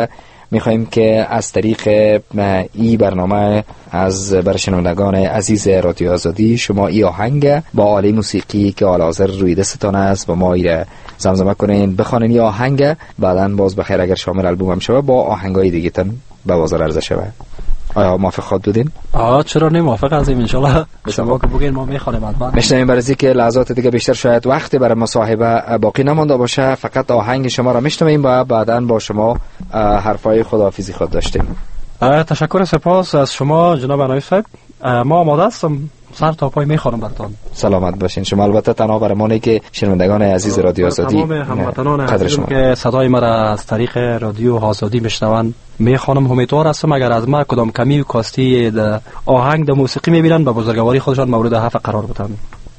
میخوایم که از طریق این برنامه از برشنوندگان عزیز رادیو آزادی شما ای آهنگ با آله موسیقی که حال حاضر روی دستتان است با ما ایره زمزمه کنین، بخوانین ای آهنگ، بعداً باز بخیر اگر شامل البوم هم شود با آهنگای دیگه تن به بازار عرضه شود. آیا موافق خود بودین؟ آه چرا نه، موافق هستیم. ان شاء الله شما که بگین ما میخوانیم. بعد میشنیم برای که لحظات دیگه بیشتر شاید وقت برای مصاحبه باقی نمونده باشه، فقط آهنگ شما را میشنویم و بعداً با شما حرفای خداحافظی خود داشتیم. تشکر، سپاس از شما جناب انوی صاحب. ما آماده هستم، سر تا پای میخوانم براتون. سلامت باشین. شما البته تنها برای مانی که شنوندگان عزیز رادیو آزادی تمام هموطنان عزیزم که صدای ما را از طریق رادیو آزادی میشنوند میخوانم، امیدوار هستم اگر از ما کدام کمی و کاستی آهنگ د موسیقی میبینن به بزرگواری خودشان مورد حرف قرار بدن.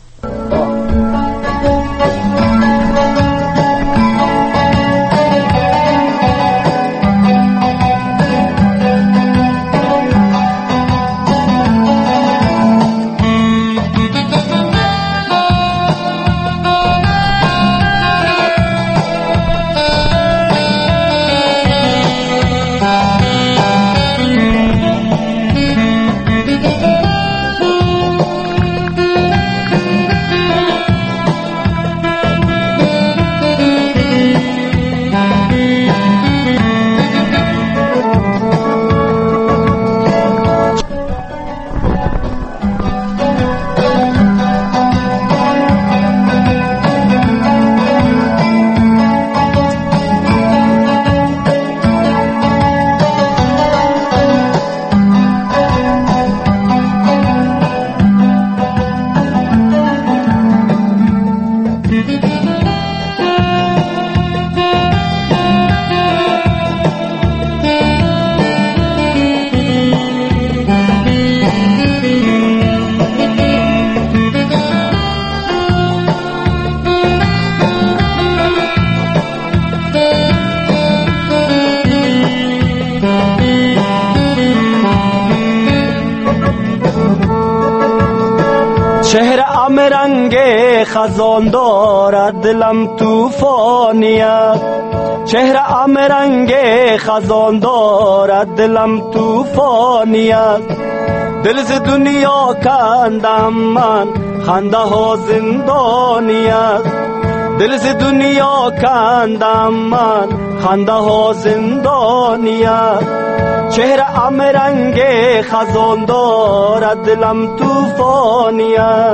چهره ام رنگ خزان دارد دلم توفانیه، چهره ام رنگ خزان دارد دلم توفانیه، دل ز دنیا کندم من خنده ها زندانیه، دل ز دنیا کندم من خنده ها زندانیه، چهره ام رنگ خزان دارد دلم توفانیه.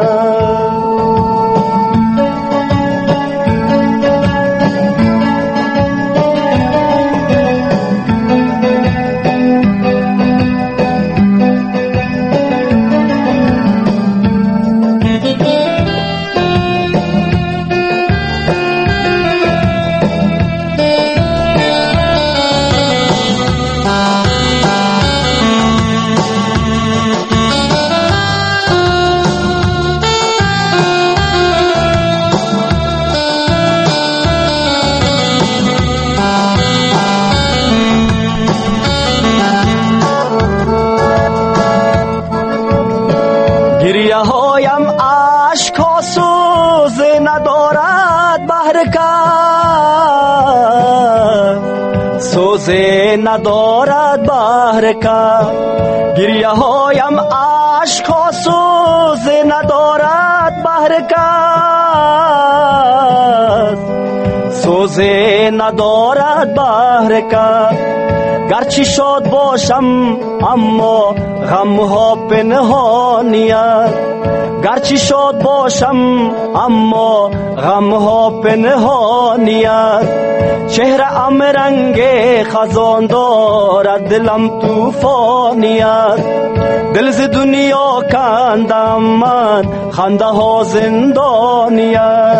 گریه هایم عشق ها سوز ندارد بهر کس، سوز ندارد بهر کس، گریه هایم عشق ها سوز ندارد بهر کس، سوز ندارد بهر کس، گرچه شاد باشم اما غم ها پنهانیه، گرچه شاد باشم اما غم ها پنهانیه، چهره ام رنگ خزان دارد دلم توفانیه، دل ز دنیا کندم من خنده ها زندانیه.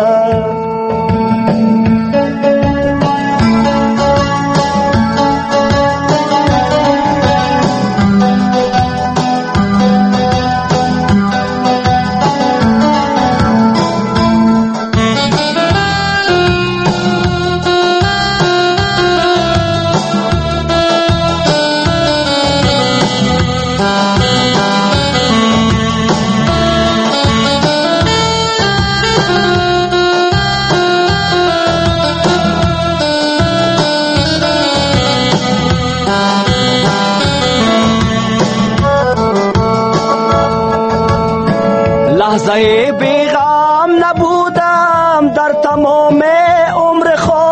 تمام عمر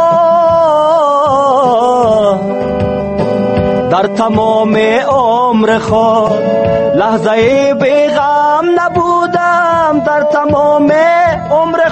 خود در تمام عمر خود لحظه بیغم نبودم در تمام عمر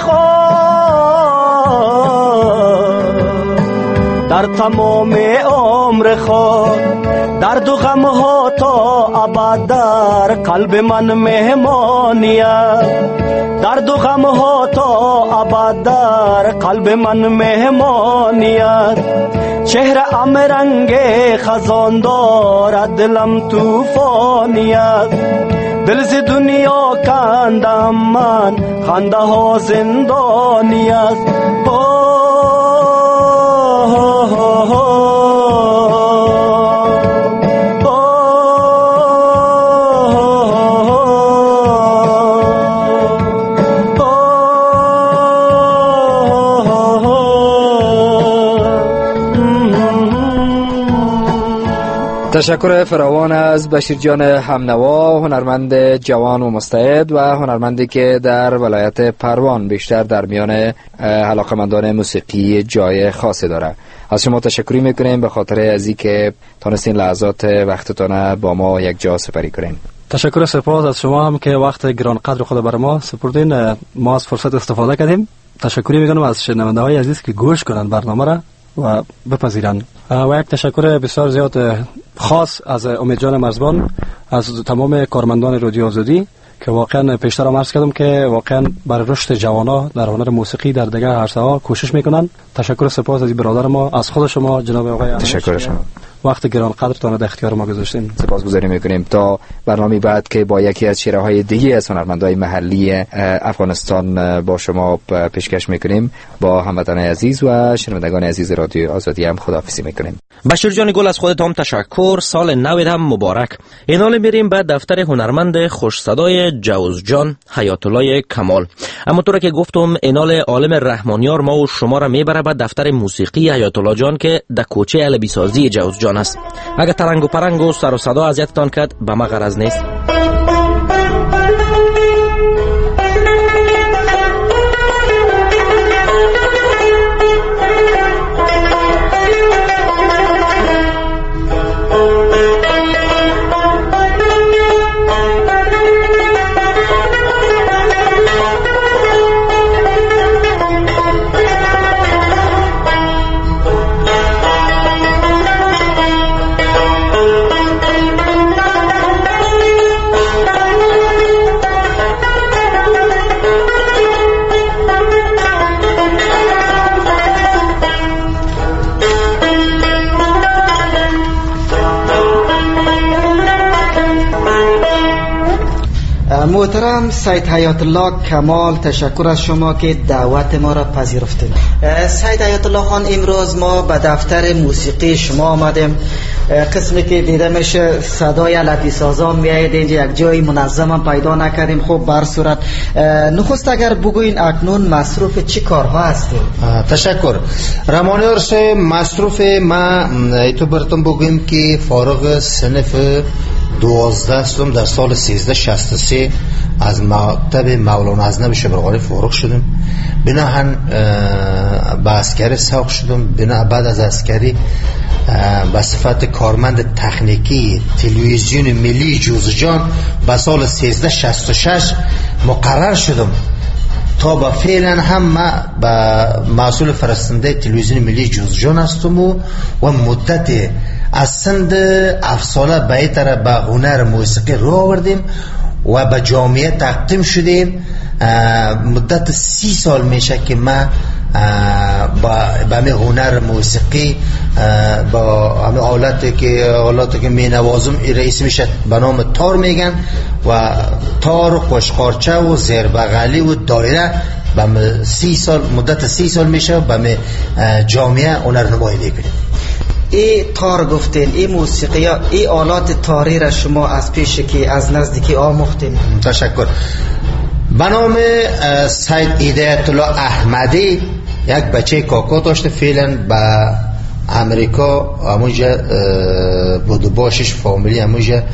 خود در تمام عمر خود درد و غم ها تا ابد در قلب من مهمانیت درد و غم ها تا ابد در قلب من مهمانیت چهره ام رنگ خزان دارد دلم توفانیت دل ز دنیا کندم من خنده ها زندانیت تشکر فراوان از بشیر جان همنوا، هنرمند جوان و مستعد و هنرمندی که در ولایت پروان بیشتر در میان علاقمندان موسیقی جای خاصی داره. از شما تشکری میکنیم به خاطر از اینکه تونستین لحظات وقتتان با ما یک جا سپری کنین. تشکر سپاس از شما هم که وقت گرانقدر خود بر ما سپردین. ما از فرصت استفاده کردیم. تشکری میکنم از شنونده های عزیز که گوش کنند برنامه را و بپذیرند. و یک تشکر بسیار زیاد خاص از امید جان مرزبان، از تمام کارمندان رادیو آزادی که واقعا پیشتر هم عرض کردم که واقعا برای رشد جوانا در هنر موسیقی در دیگر عرصه‌ها کوشش میکنن. تشکر سپاس از برادر ما، از خود شما جناب آقای. تشکر شما، وقت گرانقدرتان در اختیار ما گذاشتین. سپاسگزاری میکنیم. تا برنامه بعد که با یکی از شیره‌های دیگه از هنرمندای محلی افغانستان با شما پیشکش میکنیم. با هموطنان عزیز و شنوندگان عزیز رادیو آزادی هم خداحافظی میکنیم. بشیر جان گل، از خودت هم تشکر. سال نو هم مبارک. این حال میریم به دفتر هنرمند خوش صدای جوز جان حیات الله کمال. اما طور که گفتم اینال عالم رحمانیار ما و شما را میبره به دفتر موسیقی حیات الله جان که در کوچه علبی سازی جوز جان است. اگر ترنگ و پرنگ و سر و صدا اذیتتان کرد به ما غرض نیست. محترم سید حیات الله کمال، تشکر از شما که دعوت ما را پذیرفتید. سید حیات الله خان، امروز ما به دفتر موسیقی شما آمدیم. قسمی که دیده میشه صدای علبی سازان میاید اینجا، یک جای منظم هم پیدا نکردیم. خب بر صورت نخست اگر بگوین اکنون مصروف چی کارها هستیم؟ تشکر رحمانیار سے مصروف ما ایتو براتون بگویم که فارغ صنف دوازده سوم در سال سیزده شصت و سه از مکتب مولانا ازنب شبرغاری فارغ شدم. بناهن به عسکری سوق شدم. بنا بعد از عسکری به صفت کارمند تکنیکی تلویزیون ملی جوزجان به سال سیزده شصت و شش مقرر شدم. تا به فعلا هم ما به مسئول فرستنده تلویزیون ملی جوزجان هستم و, و مدت از سند هفت ساله بهتر به هنر موسیقی رو آوردیم و به جامعه تقدیم شدیم. مدت سی سال میشه که ما با به همه هنر موسیقی با همه آلاتی که آلاتی که می نوازم رئیس میشه به نام تار میگن و تار و قشقارچه و زیربغلی و دایره به سی سال مدت سی سال میشه به جامعه هنر نمایی میکنیم. ای تار گفتین، ای موسیقی ها، ای آلات تاری را شما از پیش که از نزدیکی آموختین؟ تشکر. به نام سید هدایت الله احمدی یک بچه کاکا داشته، فعلا به امریکا همونجا بودو باشش فامیلی همونجا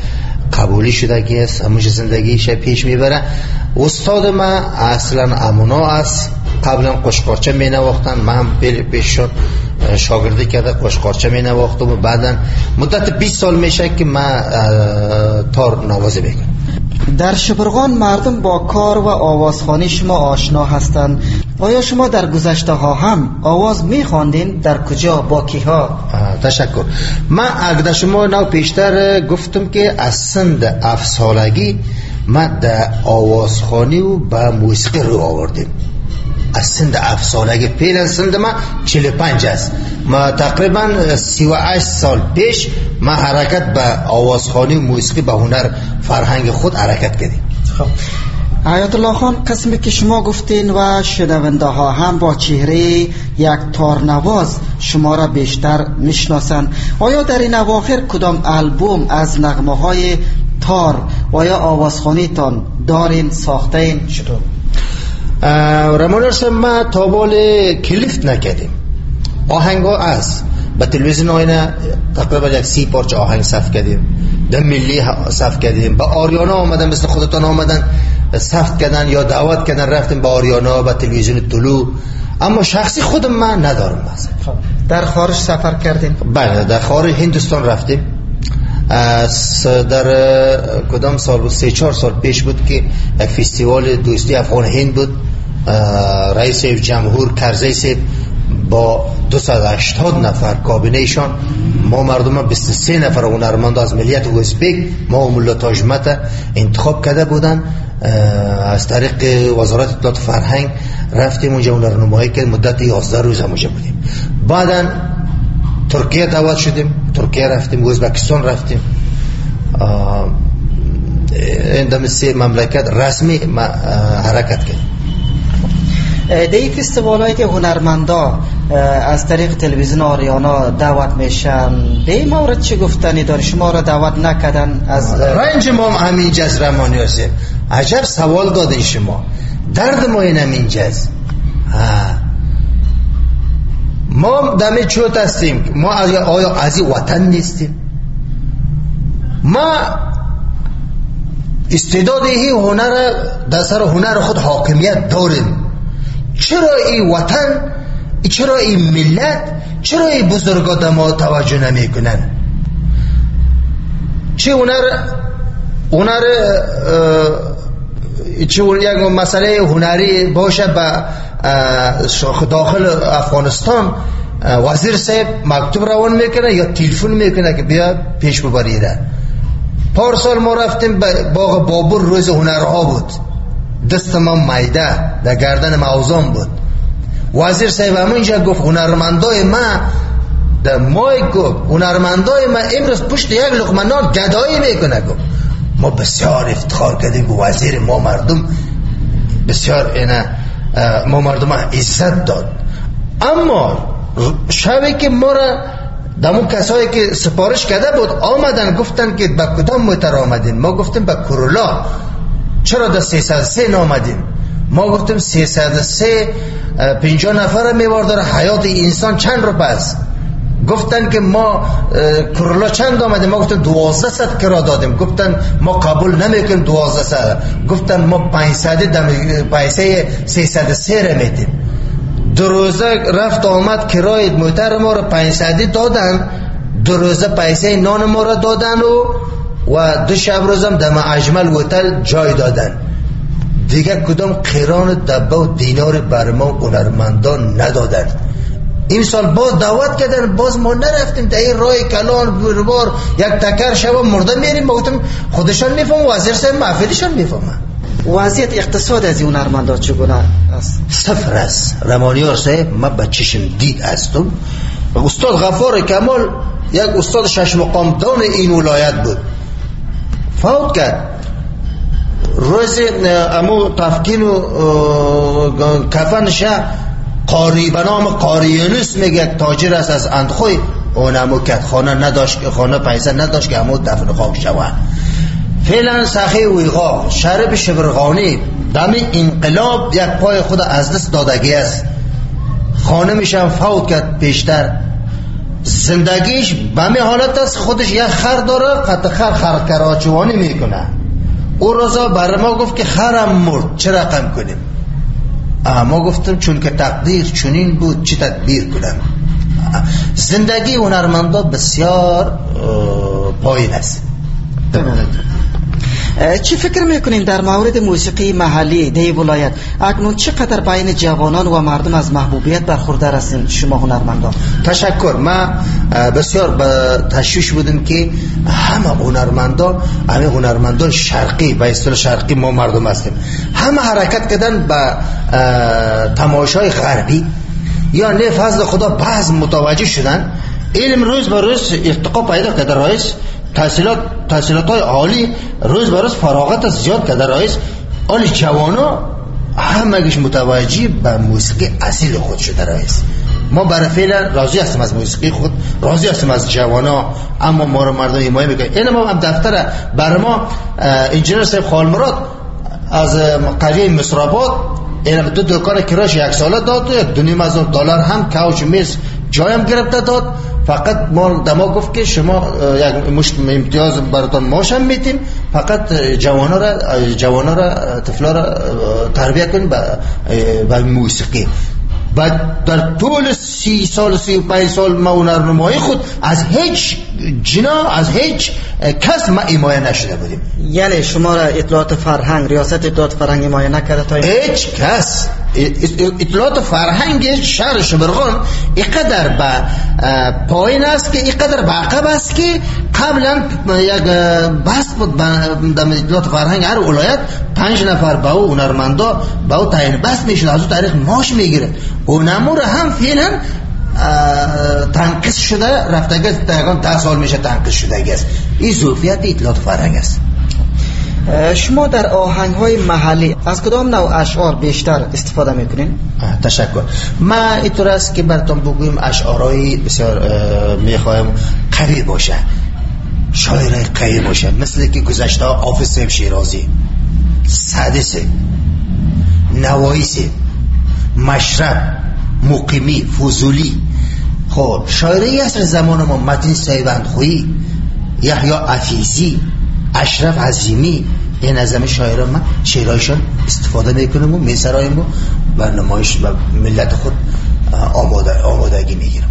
قبولی شدگی است، همونش زندگیش پیش میبره. استاد ما اصلا امونا است، قبلا قشقارچه می نواختن، من هم پیش شد شاگردی کرده قشقارچه می نواختم و بعدا مدت بیست سال میشه که من تار نوازی بگم. در شبرغان مردم با کار و آوازخوانی شما آشنا هستند. آیا شما در گذشته ها هم آواز می خواندین؟ در کجا، با کی ها؟ تشکر. من اگر شما نو پیشتر گفتم که از سند هفت سالگی من در آوازخوانی و به موسیقی رو آوردیم. از سند هفت سالگی پیل سند من چهل و پنج است. ما تقریبا سی و هشت سال پیش ما حرکت به آوازخوانی و موسیقی به هنر فرهنگ خود حرکت کردیم. خب آیت الله خان، قسمی که شما گفتین و شنونده ها هم با چهره یک تارنواز شما را بیشتر میشناسند، آیا در این اواخر کدام البوم از نغمه های تار و یا آوازخوانی تان دارین، ساختین؟ چطور؟ رمانرس ما تابال کلیفت نکردیم. آهنگ ها از به تلویزیون آینه تقریبا یک سی پارچه آهنگ صف کردیم، در ملی صف کردیم، با آریانا آمدن مثل خودتان آمدن صف کردن یا دعوت کردن رفتیم با آریانا با تلویزیون طلوع. اما شخصی خودم من ندارم. خب در خارج سفر کردیم؟ بله در خارج هندوستان رفتیم. در کدام سال بود؟ سه چهار سال پیش بود که یک فستیوال دوستی افغان هند بود. رئیس جمهور کرزی صاحب با دویست و هشتاد نفر کابینهشان، ما مردم بیست و سه نفر هنرمند از ملیت ازبک ما و ملا تاجمت انتخاب کرده بودن. از طریق وزارت اطلاعات فرهنگ رفتیم اونجا هنرنمایی که مدت یازده روز اونجا بودیم. بعدا ترکیه دعوت شدیم، ترکیه رفتیم، ازبکستان رفتیم. این دم سه مملکت رسمی حرکت کردیم. در این فستیوال هایی که هنرمندا از طریق تلویزیون آریانا دعوت میشن، به این مورد چه گفتنی داری؟ شما را دعوت نکردن؟ از رنج ما همین جز رمانی هستیم. عجب سوال دادین شما. درد ما این همین جز. ما دمی چوت هستیم، ما آیا از این وطن نیستیم؟ ما استعداد این هنر در سر هنر خود حاکمیت داریم. چرا این وطن، چرا این ملت، چرا این بزرگا در ما توجه نمی کنن؟ چه هنر هنر چه یک مسئله هنری باشه به داخل افغانستان، وزیر صاحب مکتوب روان میکنه یا تلفن میکنه که بیا پیش ببریده. پارسال ما رفتیم باغ بابور، روز هنرها بود، دست ما میده در گردن موزان بود. وزیر صاحب همونجا گفت هنرمندای ما در مای گفت هنرمندای ما امروز پشت یک لقمه نان گدایی میکنه. گفت ما بسیار افتخار کردیم که وزیر ما مردم بسیار اینا ما مردم عزت داد. اما شبی که ما را دمون کسایی که سپارش کرده بود آمدن گفتن که با کدام موتر آمدین؟ ما گفتیم با کرولا. چرا در سیصد و سه نامدین؟ ما گفتیم سیصد و سه پنجاه نفر میوار داره، حیات انسان چند رو پس؟ گفتن که ما کرولا چند آمده؟ ما گفتیم دوازده صد کرا دادیم. گفتن ما قبول نمیکنیم دوازده صد. گفتن ما پانصد دم پیسه سیصد و سه رو میدیم. دو روزه رفت آمد کرای موتر ما رو پانصد دادن، دو روزه پیسه نان ما رو دادن و و دو شب روزم دم اجمل هتل جای دادن. دیگه کدام قیران دبه و دینار بر ما هنرمندان ندادن. این سال باز دعوت کردن، باز ما نرفتیم. در این راه کلان بروار یک تکر شب مرده میریم. ما گفتم خودشان میفهم، وزیر صاحب محفلشان میفهمن. وضعیت اقتصاد از این هنرمندا چگونه است؟ صفر است. رمانیار صاحب ما به چشم دید هستم. استاد غفار کمال یک استاد شش مقام دان این ولایت بود، فوت کرد. روز امو تفکین و کفنش قاری به نام قاری یونس میگه یک تاجر است از اندخوی، اون امو کت خانه نداشت، خانه پیسه نداشت که امو دفن خاک شود. فعلا سخی ویغا شرب شبرغانی دمی انقلاب یک پای خود از دست دادگی است. خانه میشم فوت کرد پیشتر. زندگیش به می حالت است خودش یک خر داره، قط خر خرکراچوانی میکنه. او روزا برای ما گفت که خرم مرد چه رقم کنیم؟ ما گفتم چون که تقدیر چنین بود چه تدبیر کنم. زندگی هنرمندا بسیار پایین است. چی فکر میکنین در مورد موسیقی محلی دی ولایت اکنون چقدر بین جوانان و مردم از محبوبیت برخوردار هستین شما هنرمندان؟ تشکر. ما بسیار به تشویش بودیم که همه هنرمندان، همه هنرمندان شرقی، به اصطلاح شرقی ما مردم هستیم، همه حرکت کردن به تماشای غربی، یا نه فضل خدا بعض متوجه شدن. علم روز به روز ارتقا پیدا کرده رئیس، تحصیلات تحصیلات های عالی روز به روز فراغت زیاد کرده رئیس. آلی جوانا همگیش متوجه به موسیقی اصیل خود شده رئیس. ما برای فعلا راضی هستیم از موسیقی خود، راضی هستیم از جوانا، اما ما رو مردم حمایت میکنیم. این ما هم دفتر بر ما انجینر صاحب خالمراد از قریه مصرآباد این دو دکان کراش یک ساله داد، یک دو نیم هزار دلار هم کاوچ میز جایم گرفته داد. فقط ما دما گفت که شما یک مشت امتیاز براتون ماشم میتیم، فقط جوانا را جوانا را طفلا را تربیت کنیم به موسیقی. بعد در طول سی سال سی و پنج سال ما هنرنمایی خود از هیچ جنا از هیچ کس ما حمایت نشده بودیم. یعنی شما را اطلاعات فرهنگ، ریاست اطلاعات فرهنگ حمایت نکرده تا هیچ کس. اطلاعات فرهنگ شهر شبرغان اینقدر به پایین است که اینقدر به عقب است که قبلا یک بحث بود در اطلاعات فرهنگ هر ولایت پنج نفر با او هنرمندا با او تعیین بحث میشد، از او تاریخ ماش میگیره. اونمور هم فعلا تنقیص شده رفتگی تقریبا ده سال میشه تنقیص شده است. این ظرفیت اطلاعات فرهنگ است. شما در آهنگ‌های محلی از کدام نوع اشعار بیشتر استفاده میکنین؟ تشکر. ما اینطور است که براتون بگویم اشعارهای بسیار میخوایم قوی باشه، شاعرای قوی باشه، مثل که گذشته حافظ صاحب شیرازی، سعدی صاحب، نوایی صاحب، مشرب، مقیمی، فضولی. خب شاعرای عصر زمان ما متین سیوندخویی، یحیی عفیزی، اشرف عظیمی، این از همه شاعران ما شعرهایشان استفاده میکنم و میسرایم و بر نمایش و ملت خود آماده آمادگی میگیرم.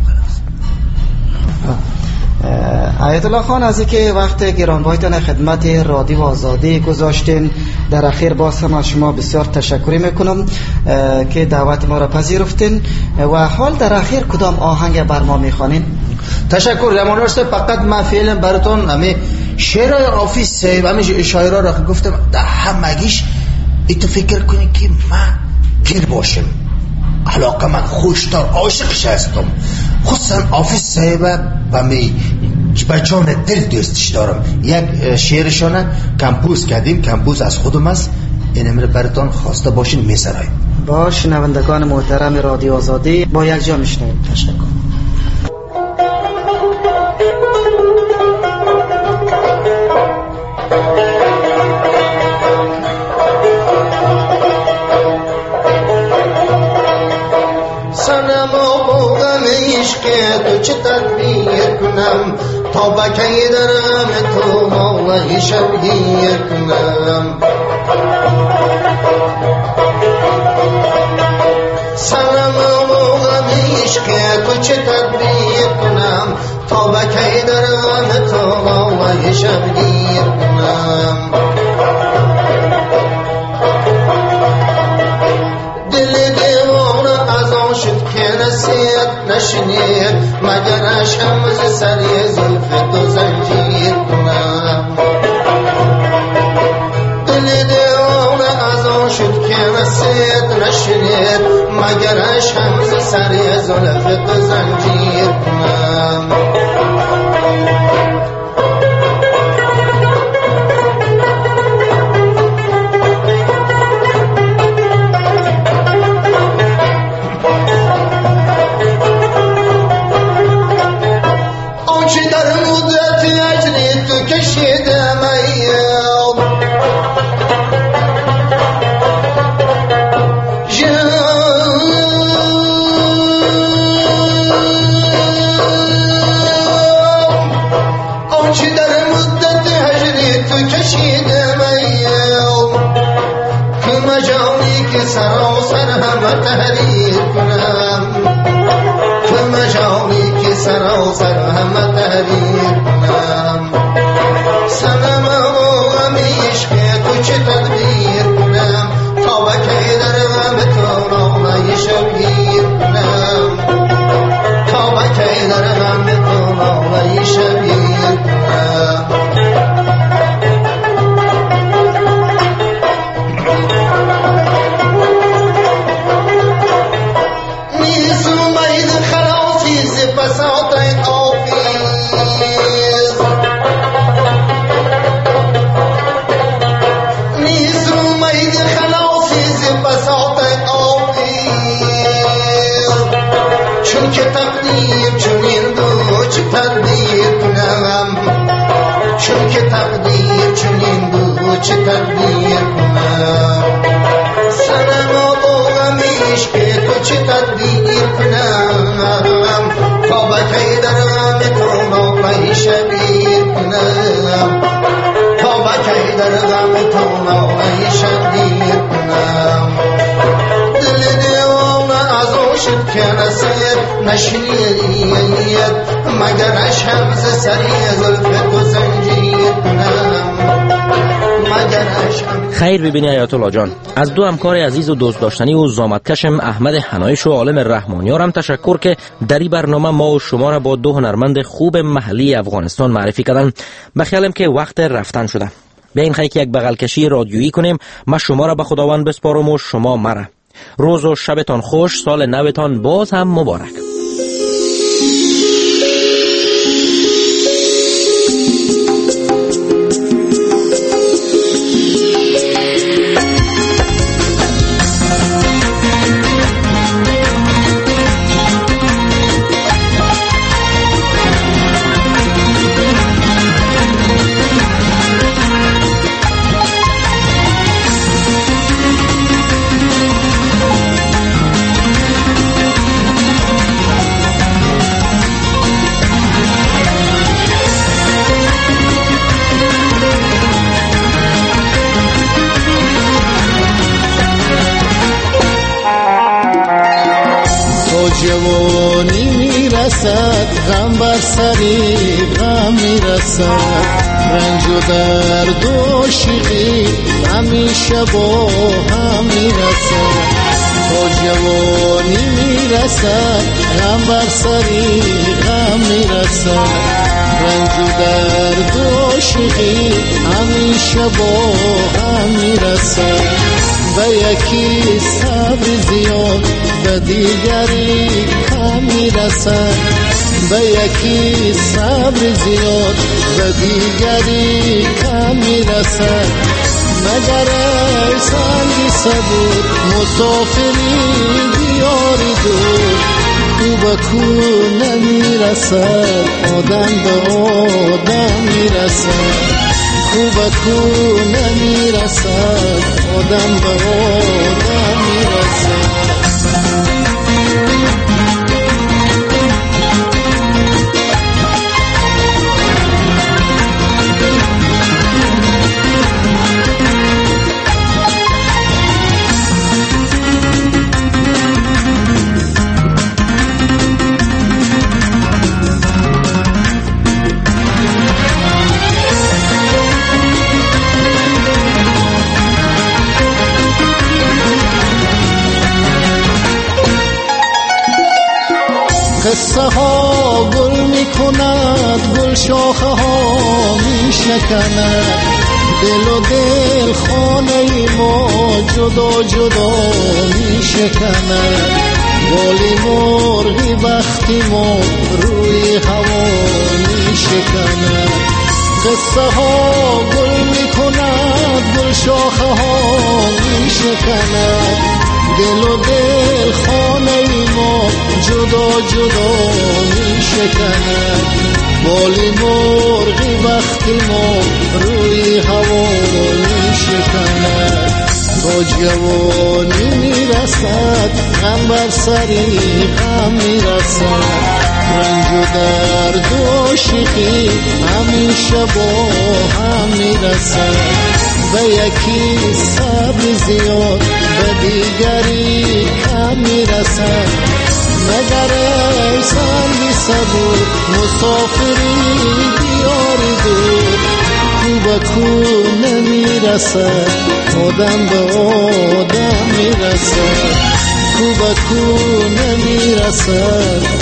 آیت الله خان، از اینکه وقت گرانبهایتان خدمت رادیو آزادی گذاشتین در اخیر باز هم از شما بسیار تشکر میکنم که دعوت ما را پذیرفتین. و حال در اخیر کدام آهنگ بر ما میخوانین؟ تشکر. یمانوست فقط من فعلا براتون همه شعرهای حافظ صاحب، همه شاعرها را گفتم در همگیش ایتو فکر کنی که من گل باشم، علاقه من خوشتار عاشقش هستم. خصوصا حافظ صاحب بمی به جان دل دوستش دارم. یک شعرشانه کمپوز کردیم، کمپوز از خودم است، این امر براتون خواسته باشین میسرایم. با شنوندگان محترم رادیو آزادی با یک جا میشنویم. تشکر. تو چه تدبیر کنم تا بکی درم تو ما و شبگیر کنم. سنم موقع عشق تو چه تدبیر کنم تا بکی درم تو ما و شبگیر کنم. دل دیوانه از آن شد که نسید نشنید مگر اشم ز سری زلف تو زنجیر کنم. دل دیوانه از آن شد که نسید نشنید مگر اشم ز سری زلف تو زنجیر کنم. چون که تقدیر چنین بود چه تدبیر کنم چون که تقدیر چنین بود چه تدبیر کنم سنما با غمیش که تو چه تدبیر کنم تا بکی در غم تو ناقی شبیر کنم تا بکی در غم تو ناقی شبیر کنم دل دیوانه از عاشق که نسید نشنید مگر اشهم ز سری زلف تو زنجیر کنم مگر اشهم. خیر ببینی آیت الله جان، از دو همکار عزیز و دوست داشتنی و زامتکشم احمد حنایش و عالم رحمانیار هم تشکر که در این برنامه ما و شما را با دو هنرمند خوب محلی افغانستان معرفی کردن. بخیالم که وقت رفتن شده. بیاین خیلی که یک بغل کشی رادیویی کنیم. من شما را به خداوند بسپارم و شما مرا. روز و شبتان خوش، سال نوتان باز هم مبارک. جوانی میرسد غم بر سری غم میرسد رنج و درد و عاشقی همیشه با هم میرسد تا جوانی میرسد غم بر سری غم میرسد رنج و درد و عاشقی همیشه با هم میرسد به یکی صبر زیاد به دیگری کم میرسد به یکی صبر زیاد به دیگری کم میرسد مگر ای سنگی صبور مسافری دیاری دور کو به کو نمیرسد آدم به آدم میرسد کو به کو نمیرسد آدم به آدم میرسد قصه ها گل می کند گل شاخه ها می شکند دل و دل خانه ما جدا جدا می شکند بالی مرغی بختی ما روی هوا می شکند قصه ها گل می کند گل شاخه ها می شکند دل و دل خانه ما جدا جدا می شکند بالی مرغی وقتی ما روی هوا می شکند تا جوانی می رسد غم بر سری غم می رسد رنج و درد و عاشقی همیشه با هم می رسد به یکی صبر زیاد به دیگری کم میرسد مگر ای سنگی صبور مسافری دیاری دور کو به کو نمیرسد آدم به آدم میرسد کو به کو نمیرسد